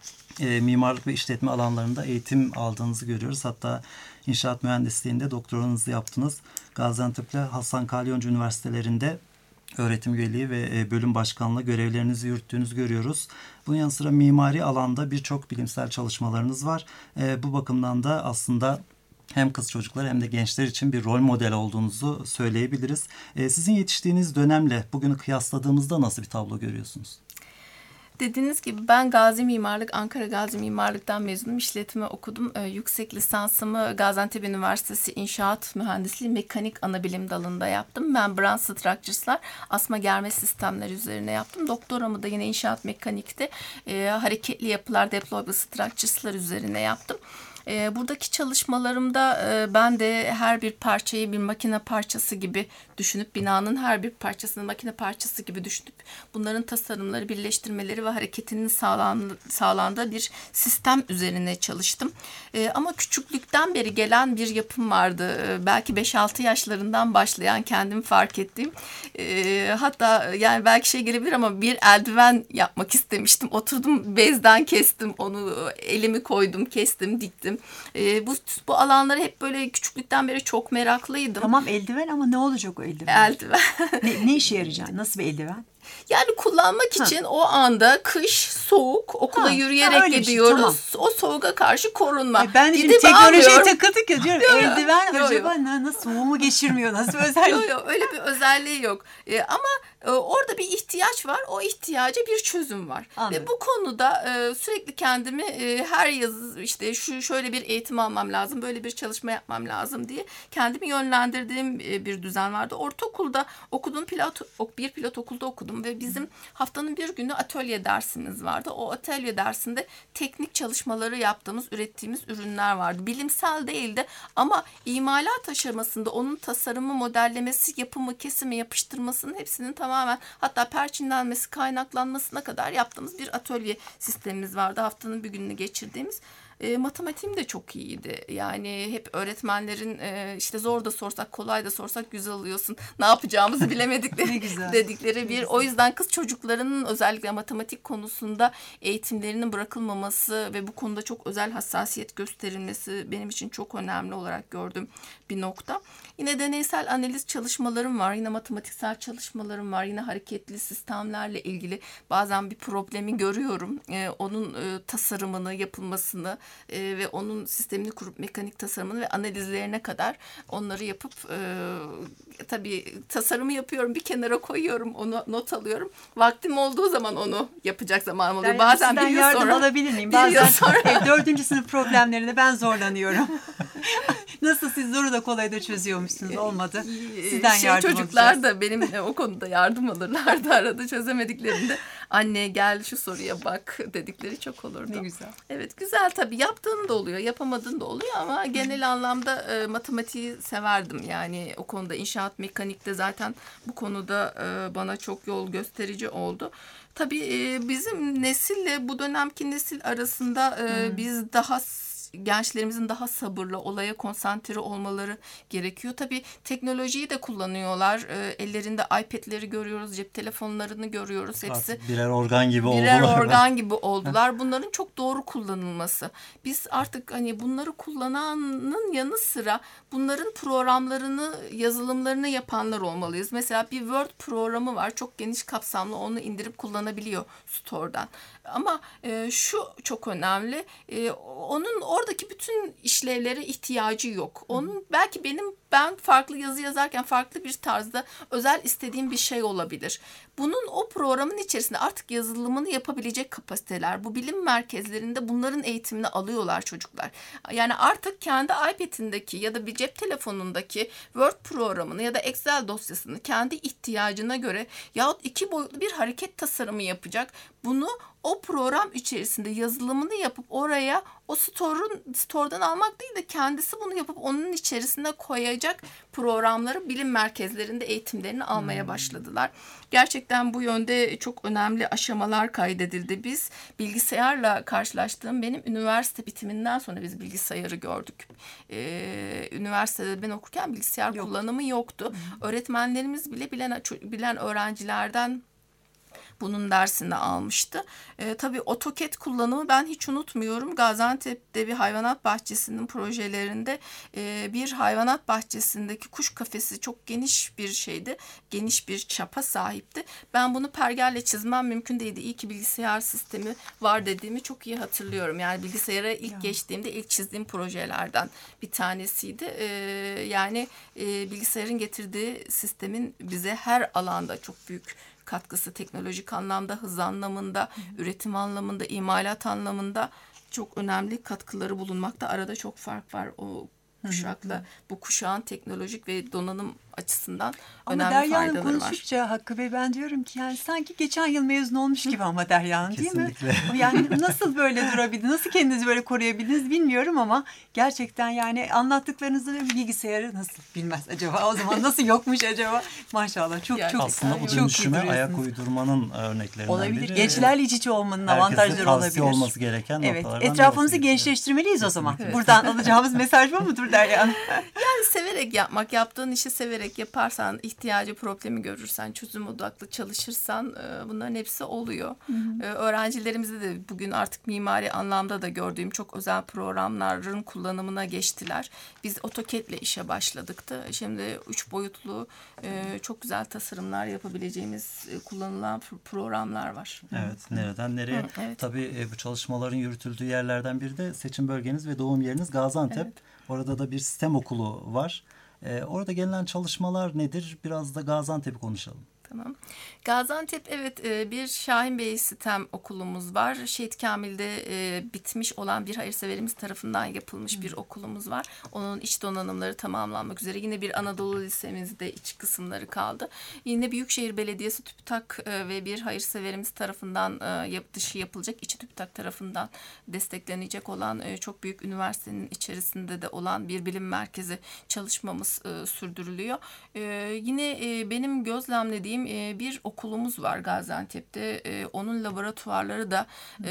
e, mimarlık ve işletme alanlarında eğitim aldığınızı görüyoruz. Hatta İnşaat mühendisliğinde doktoranızı yaptınız. Gaziantep'le Hasan Kalyoncu Üniversitelerinde öğretim üyeliği ve bölüm başkanlığı görevlerinizi yürüttüğünüzü görüyoruz. Bunun yanı sıra mimari alanda birçok bilimsel çalışmalarınız var. Bu bakımdan da aslında hem kız çocuklar hem de gençler için bir rol model olduğunuzu söyleyebiliriz. Sizin yetiştiğiniz dönemle bugünü kıyasladığımızda nasıl bir tablo görüyorsunuz? Dediğiniz gibi ben Gazi Mimarlık, Ankara Gazi Mimarlık'tan mezunum. İşletme okudum. Ee, yüksek lisansımı Gaziantep Üniversitesi İnşaat Mühendisliği Mekanik Anabilim dalında yaptım. Membran Structures'lar, asma germe sistemleri üzerine yaptım. Doktoramı da yine inşaat mekanikte e, hareketli yapılar, deployable structures'lar üzerine yaptım. E, buradaki çalışmalarımda e, ben de her bir parçayı bir makine parçası gibi düşünüp, binanın her bir parçasını makine parçası gibi düşünüp bunların tasarımları, birleştirmeleri ve hareketinin sağlan, sağlandığı bir sistem üzerine çalıştım. E, ama küçüklükten beri gelen bir yapım vardı. E, belki beş altı yaşlarından başlayan, kendimi fark ettiğim. E, hatta yani belki şey gelebilir ama bir eldiven yapmak istemiştim. Oturdum, bezden kestim onu, elimi koydum, kestim, diktim. E, bu bu alanlara hep böyle küçüklükten beri çok meraklıydım. Tamam, eldiven ama ne olacak o eldiven? Eldiven. ne, ne işe yarayacak? Nasıl bir eldiven? Yani kullanmak Ha. için o anda kış, soğuk, okula Ha, yürüyerek ha, öyle bir şey, gidiyoruz. tamam. O soğuğa karşı korunma. E ben de şimdi Gidip teknolojiye almıyorum. takıldık ya, diyorum Yo, yo, eldiven yo, acaba yo. na- nasıl soğuğu geçirmiyor? Nasıl bir özellik? Yok yok, öyle bir özelliği yok. E, ama e, orada bir ihtiyaç var. O ihtiyaca bir çözüm var. Anladım. Ve bu konuda e, sürekli kendimi e, her yaz işte şu şöyle bir eğitim almam lazım, böyle bir çalışma yapmam lazım diye kendimi yönlendirdiğim e, bir düzen vardı. Ortaokulda okudum, pilot bir pilot okulda okudum ve bizim haftanın bir günü atölye dersimiz vardı. O atölye dersinde teknik çalışmaları yaptığımız, ürettiğimiz ürünler vardı. Bilimsel değildi ama imalat aşamasında onun tasarımı, modellemesi, yapımı, kesimi, yapıştırmasının hepsinin tamamen, hatta perçinlenmesi, kaynaklanmasına kadar yaptığımız bir atölye sistemimiz vardı. Haftanın bir gününü geçirdiğimiz. E, matematiğim de çok iyiydi. Yani hep öğretmenlerin e, işte zor da sorsak, kolay da sorsak güzel alıyorsun. Ne yapacağımızı bilemedikleri Ne güzel. dedikleri bir. O yüzden kız çocuklarının özellikle matematik konusunda eğitimlerinin bırakılmaması ve bu konuda çok özel hassasiyet gösterilmesi benim için çok önemli olarak gördüğüm bir nokta. Yine deneysel analiz çalışmalarım var. Yine matematiksel çalışmalarım var. Yine hareketli sistemlerle ilgili bazen bir problemi görüyorum. E, onun e, tasarımını, yapılmasını e, ve onun sistemini kurup mekanik tasarımını ve analizlerine kadar onları yapıp e, tabii tasarımı yapıyorum, bir kenara koyuyorum, onu not alıyorum. Vaktim olduğu zaman onu yapacak zamanım oluyor. Yani bazen sizden bir yıl yardım sonra alabilir miyim? bir yıl Bazen sonra e, dördüncü sınıf problemlerinde ben zorlanıyorum. Nasıl siz zoru da kolay da çözüyormuşsunuz, olmadı. Sizden şey, yardım çocuklar alacağız. da benim e, o konuda yardım alırlardı arada, çözemediklerinde. Anne gel şu soruya bak dedikleri çok olurdu. Ne güzel. Evet, güzel tabii, yaptığın da oluyor, yapamadığın da oluyor ama genel anlamda e, matematiği severdim. Yani o konuda inşaat mekanikte zaten bu konuda e, bana çok yol gösterici oldu. Tabii e, bizim nesille bu dönemki nesil arasında e, biz daha gençlerimizin daha sabırlı, olaya konsantre olmaları gerekiyor. Tabii teknolojiyi de kullanıyorlar. E, ellerinde iPad'leri görüyoruz, cep telefonlarını görüyoruz. Hepsi Artık birer organ gibi birer oldular. organ gibi oldular. Bunların çok doğru kullanılması. Biz artık hani bunları kullananın yanı sıra bunların programlarını, yazılımlarını yapanlar olmalıyız. Mesela bir Word programı var. Çok geniş kapsamlı, onu indirip kullanabiliyor store'dan. Ama e, şu çok önemli. E, onun oradaki bütün işlevlere ihtiyacı yok. Onun belki benim ben farklı yazı yazarken farklı bir tarzda özel istediğim bir şey olabilir. Bunun o programın içerisinde artık yazılımını yapabilecek kapasiteler. Bu bilim merkezlerinde bunların eğitimini alıyorlar çocuklar. Yani artık kendi iPad'indeki ya da bir cep telefonundaki Word programını ya da Excel dosyasını kendi ihtiyacına göre yahut iki boyutlu bir hareket tasarımı yapacak. Bunu o program içerisinde yazılımını yapıp oraya o store'un store'dan almak değil de kendisi bunu yapıp onun içerisine koyacak programları bilim merkezlerinde eğitimlerini almaya başladılar. Gerçekten bu yönde çok önemli aşamalar kaydedildi. Biz bilgisayarla karşılaştığım benim üniversite bitiminden sonra biz bilgisayarı gördük. Ee, üniversitede ben okurken bilgisayar Yok. kullanımı yoktu. Hı-hı. Öğretmenlerimiz bile bilen bilen öğrencilerden bunun dersini almıştı. E, tabii AutoCAD kullanımı ben hiç unutmuyorum. Gaziantep'te bir hayvanat bahçesinin projelerinde e, bir hayvanat bahçesindeki kuş kafesi çok geniş bir şeydi. Geniş bir çapa sahipti. Ben bunu pergelle çizmem mümkün değildi. İyi ki bilgisayar sistemi var dediğimi çok iyi hatırlıyorum. Yani bilgisayara ilk ya. geçtiğimde ilk çizdiğim projelerden bir tanesiydi. E, yani e, bilgisayarın getirdiği sistemin bize her alanda çok büyük katkısı, teknolojik anlamda, hız anlamında, hı hı. üretim anlamında, imalat anlamında çok önemli katkıları bulunmakta. Arada çok fark var o kuşakla. Hı hı. Bu kuşağın teknolojik ve donanım açısından Ama önemli Derya Hanım faydaları var. konuştukça Hakkı Bey ben diyorum ki yani sanki geçen yıl mezun olmuş gibi ama Derya Hanım değil mi? Kesinlikle. Yani nasıl böyle durabildiniz, nasıl kendinizi böyle koruyabildiniz bilmiyorum ama gerçekten yani anlattıklarınızı bilgisayarı nasıl bilmez acaba? O zaman nasıl yokmuş acaba? Maşallah çok Yani çok Aslında bu çok dönüşüme iyi ayak duruyorsunuz. uydurmanın örneklerinden Olabilir. biri. Gençlerle iç içe olmanın Herkese avantajları tavsiye olabilir. olması gereken Evet. noktalardan Etrafımızı birisi. gençleştirmeliyiz o zaman. Kesinlikle. Buradan alacağımız mesaj bu mudur Derya Hanım? Yani severek yapmak, yaptığın işi severek yaparsan, ihtiyacı, problemi görürsen, çözüm odaklı çalışırsan bunların hepsi oluyor. Hı hı. Öğrencilerimizde de bugün artık mimari anlamda da gördüğüm çok özel programların kullanımına geçtiler. Biz AutoCAD'le işe başladıktı. Şimdi üç boyutlu çok güzel tasarımlar yapabileceğimiz kullanılan programlar var. Evet, nereden nereye? Hı, evet. Tabii bu çalışmaların yürütüldüğü yerlerden biri de seçim bölgeniz ve doğum yeriniz Gaziantep. Evet. Orada da bir sistem okulu var. Ee, orada gelinen çalışmalar nedir? Biraz da Gaziantep'i konuşalım. Tamam. Gaziantep evet bir Şahin Bey sistem okulumuz var. Şehit Kamil'de e, bitmiş olan bir hayırseverimiz tarafından yapılmış hmm. bir okulumuz var. Onun iç donanımları tamamlanmak üzere. Yine bir Anadolu Lisemizde iç kısımları kaldı. Yine Büyükşehir Belediyesi TÜBİTAK e, ve bir hayırseverimiz tarafından e, yap, dışı yapılacak, içi TÜBİTAK tarafından desteklenecek olan e, çok büyük üniversitenin içerisinde de olan bir bilim merkezi çalışmamız e, sürdürülüyor. E, yine e, benim gözlemlediğim bir okulumuz var Gaziantep'te. Onun laboratuvarları da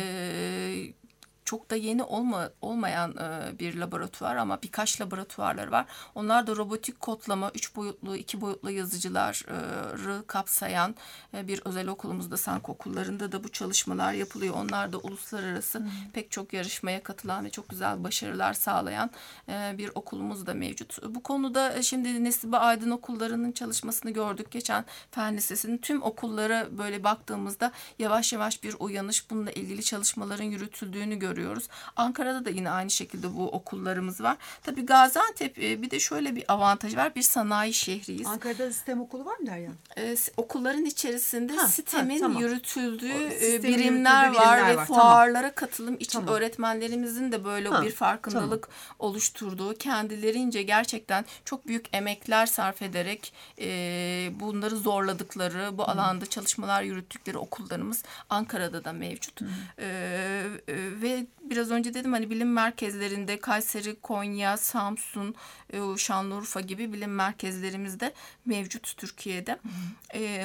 e, çok da yeni olma, olmayan e, bir laboratuvar ama birkaç laboratuvarları var. Onlar da robotik kodlama, üç boyutlu, iki boyutlu yazıcıları kapsayan e, bir özel okulumuzda, sank okullarında da bu çalışmalar yapılıyor. Onlar da uluslararası hmm. pek çok yarışmaya katılan ve çok güzel başarılar sağlayan e, bir okulumuz da mevcut. Bu konuda şimdi Nesibe Aydın okullarının çalışmasını gördük. Geçen Fen Lisesi'nin tüm okullara böyle baktığımızda yavaş yavaş bir uyanış, bununla ilgili çalışmaların yürütüldüğünü görüyoruz. Ankara'da da yine aynı şekilde bu okullarımız var. Tabii Gaziantep bir de şöyle bir avantajı var. Bir sanayi şehriyiz. Ankara'da sistem okulu var mı Derya? Ee, okulların içerisinde ha, sistemin ha, tamam. yürütüldüğü birimler, birimler var birimler ve var. fuarlara tamam. katılım için tamam. öğretmenlerimizin de böyle ha, bir farkındalık tamam. oluşturduğu, kendilerince gerçekten çok büyük emekler sarf ederek e, bunları zorladıkları, bu hmm. alanda çalışmalar yürüttükleri okullarımız Ankara'da da mevcut. Hmm. E, e, ve biraz önce dedim hani bilim merkezlerinde Kayseri, Konya, Samsun, Şanlıurfa gibi bilim merkezlerimiz de mevcut Türkiye'de. Ee,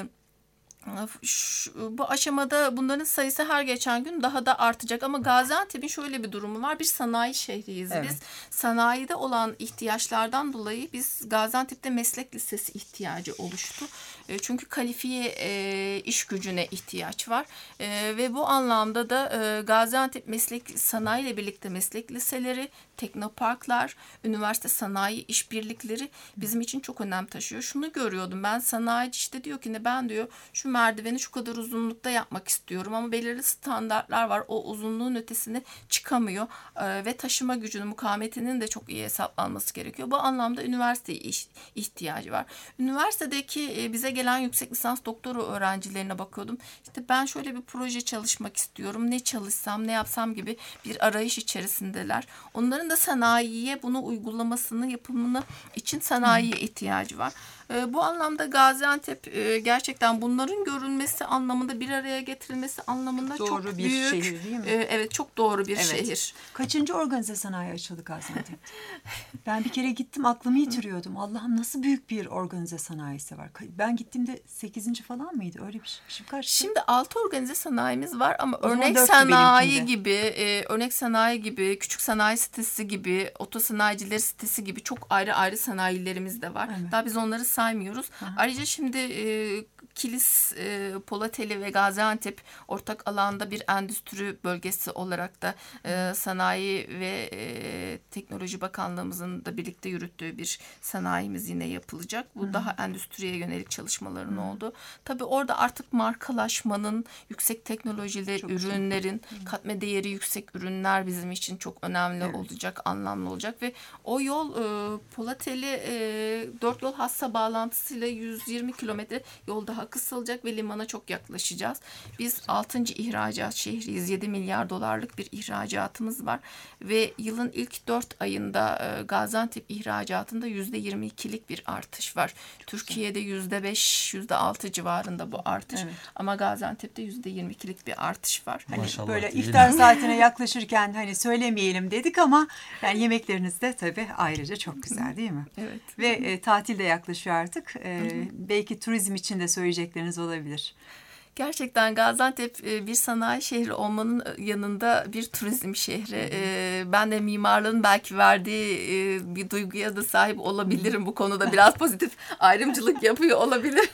Şu, bu aşamada bunların sayısı her geçen gün daha da artacak ama Gaziantep'in şöyle bir durumu var. Bir sanayi şehriyiz evet. biz. Sanayide olan ihtiyaçlardan dolayı biz Gaziantep'te meslek lisesi ihtiyacı oluştu. Çünkü kalifiye e, iş gücüne ihtiyaç var. E, ve bu anlamda da e, Gaziantep meslek sanayi ile birlikte meslek liseleri, teknoparklar, üniversite sanayi işbirlikleri bizim için çok önem taşıyor. Şunu görüyordum ben, sanayici işte diyor ki ne ben diyor şu merdiveni şu kadar uzunlukta yapmak istiyorum ama belirli standartlar var. O uzunluğun ötesine çıkamıyor ee, ve taşıma gücünün, mukavemetinin de çok iyi hesaplanması gerekiyor. Bu anlamda üniversiteye iş, ihtiyacı var. Üniversitedeki e, bize gelen yüksek lisans doktora öğrencilerine bakıyordum. İşte ben şöyle bir proje çalışmak istiyorum. Ne çalışsam, ne yapsam gibi bir arayış içerisindeler. Onların da sanayiye bunu uygulamasını, yapımını için sanayiye ihtiyacı var. E, bu anlamda Gaziantep e, gerçekten bunların görülmesi anlamında, bir araya getirilmesi anlamında doğru çok bir büyük. şehir değil mi? E, evet, çok doğru bir evet. şehir. Kaçıncı organize sanayi açıldı Gaziantep'te? Ben bir kere gittim, aklımı yitiriyordum. Allah'ım nasıl büyük bir organize sanayisi var. Ben gittiğimde sekizinci falan mıydı? Öyle bir şey. Şimdi kaç? Şimdi altı organize sanayimiz var ama örnek sanayi gibi, e, örnek sanayi gibi, küçük sanayi sitesi gibi, otosanayiciler sitesi gibi çok ayrı ayrı sanayilerimiz de var. Evet. Daha biz onları saymıyoruz. Aha. Ayrıca şimdi e, Kilis, e, Polateli ve Gaziantep ortak alanda bir endüstri bölgesi olarak da e, Sanayi ve e, Teknoloji Bakanlığımızın da birlikte yürüttüğü bir sanayimiz yine yapılacak. Bu Hı. daha endüstriye yönelik çalışmaların Hı. olduğu. Tabii orada artık markalaşmanın, yüksek teknolojili çok ürünlerin, çok. katma değeri yüksek ürünler bizim için çok önemli evet. olacak, anlamlı olacak ve o yol e, Polateli e, dört yol hassa bağlantısıyla yüz yirmi kilometre yol daha kısılacak ve limana çok yaklaşacağız. Biz altıncı ihracat şehriyiz. yedi milyar dolarlık bir ihracatımız var ve yılın ilk dört ayında Gaziantep ihracatında yüzde yirmi ikilik bir artış var. Türkiye'de yüzde beş, yüzde altı civarında bu artış. Evet. Ama Gaziantep'te yüzde yirmi ikilik bir artış var. Hani maşallah böyle iftar saatine yaklaşırken hani söylemeyelim dedik ama yani yemekleriniz de tabii ayrıca çok güzel değil mi? Evet. Ve e, tatil de yaklaşıyor artık. E, belki turizm için de söyleyecekleriniz olabilir. Gerçekten Gaziantep bir sanayi şehri olmanın yanında bir turizm şehri. Ben de mimarlığın belki verdiği bir duyguya da sahip olabilirim bu konuda. Biraz pozitif ayrımcılık yapıyor olabilir.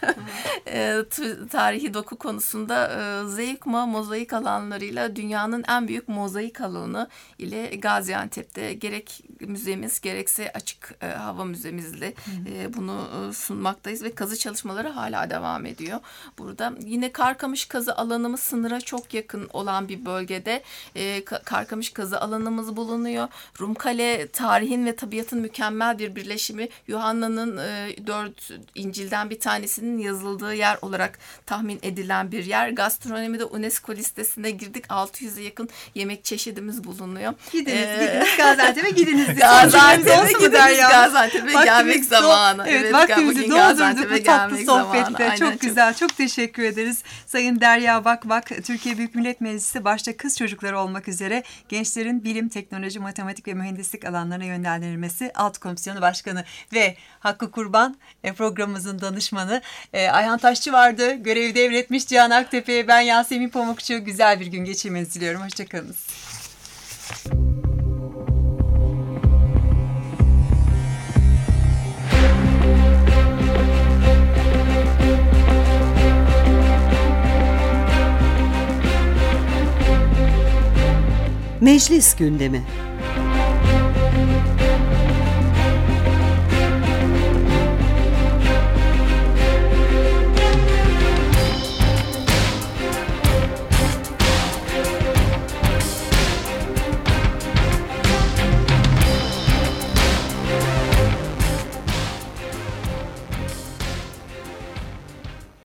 Tarihi doku konusunda Zeugma mozaik alanlarıyla dünyanın en büyük mozaik alanı ile Gaziantep'te gerek müzemiz gerekse açık hava müzemizle bunu sunmaktayız ve kazı çalışmaları hala devam ediyor. Burada yine kar Karkamış kazı alanımız sınıra çok yakın olan bir bölgede e, Karkamış kazı alanımız bulunuyor. Rumkale tarihin ve tabiatın mükemmel bir birleşimi. Yuhanna'nın e, dört İncil'den bir tanesinin yazıldığı yer olarak tahmin edilen bir yer. Gastronomide UNESCO listesine girdik. altı yüze yakın yemek çeşidimiz bulunuyor. Gidiniz, ee, gidiniz Gaziantep'e gidiniz. Gaziantep'e gidiniz, Gaziantep'e gelmek zamanı. Evet, evet vaktimizi doldurduk bu tatlı sohbetle. Çok güzel, çok teşekkür ederiz. Sayın Derya Bakbak, Türkiye Büyük Millet Meclisi başta kız çocukları olmak üzere gençlerin bilim, teknoloji, matematik ve mühendislik alanlarına yönlendirilmesi Alt Komisyonu Başkanı ve Hakkı Kurban programımızın danışmanı. Ayhan Taşçı vardı, görevi devretmiş Cihan Aktepe'ye. Ben Yasemin Pamukçu. Güzel bir gün geçirmenizi diliyorum. Hoşçakalınız. Meclis gündemi.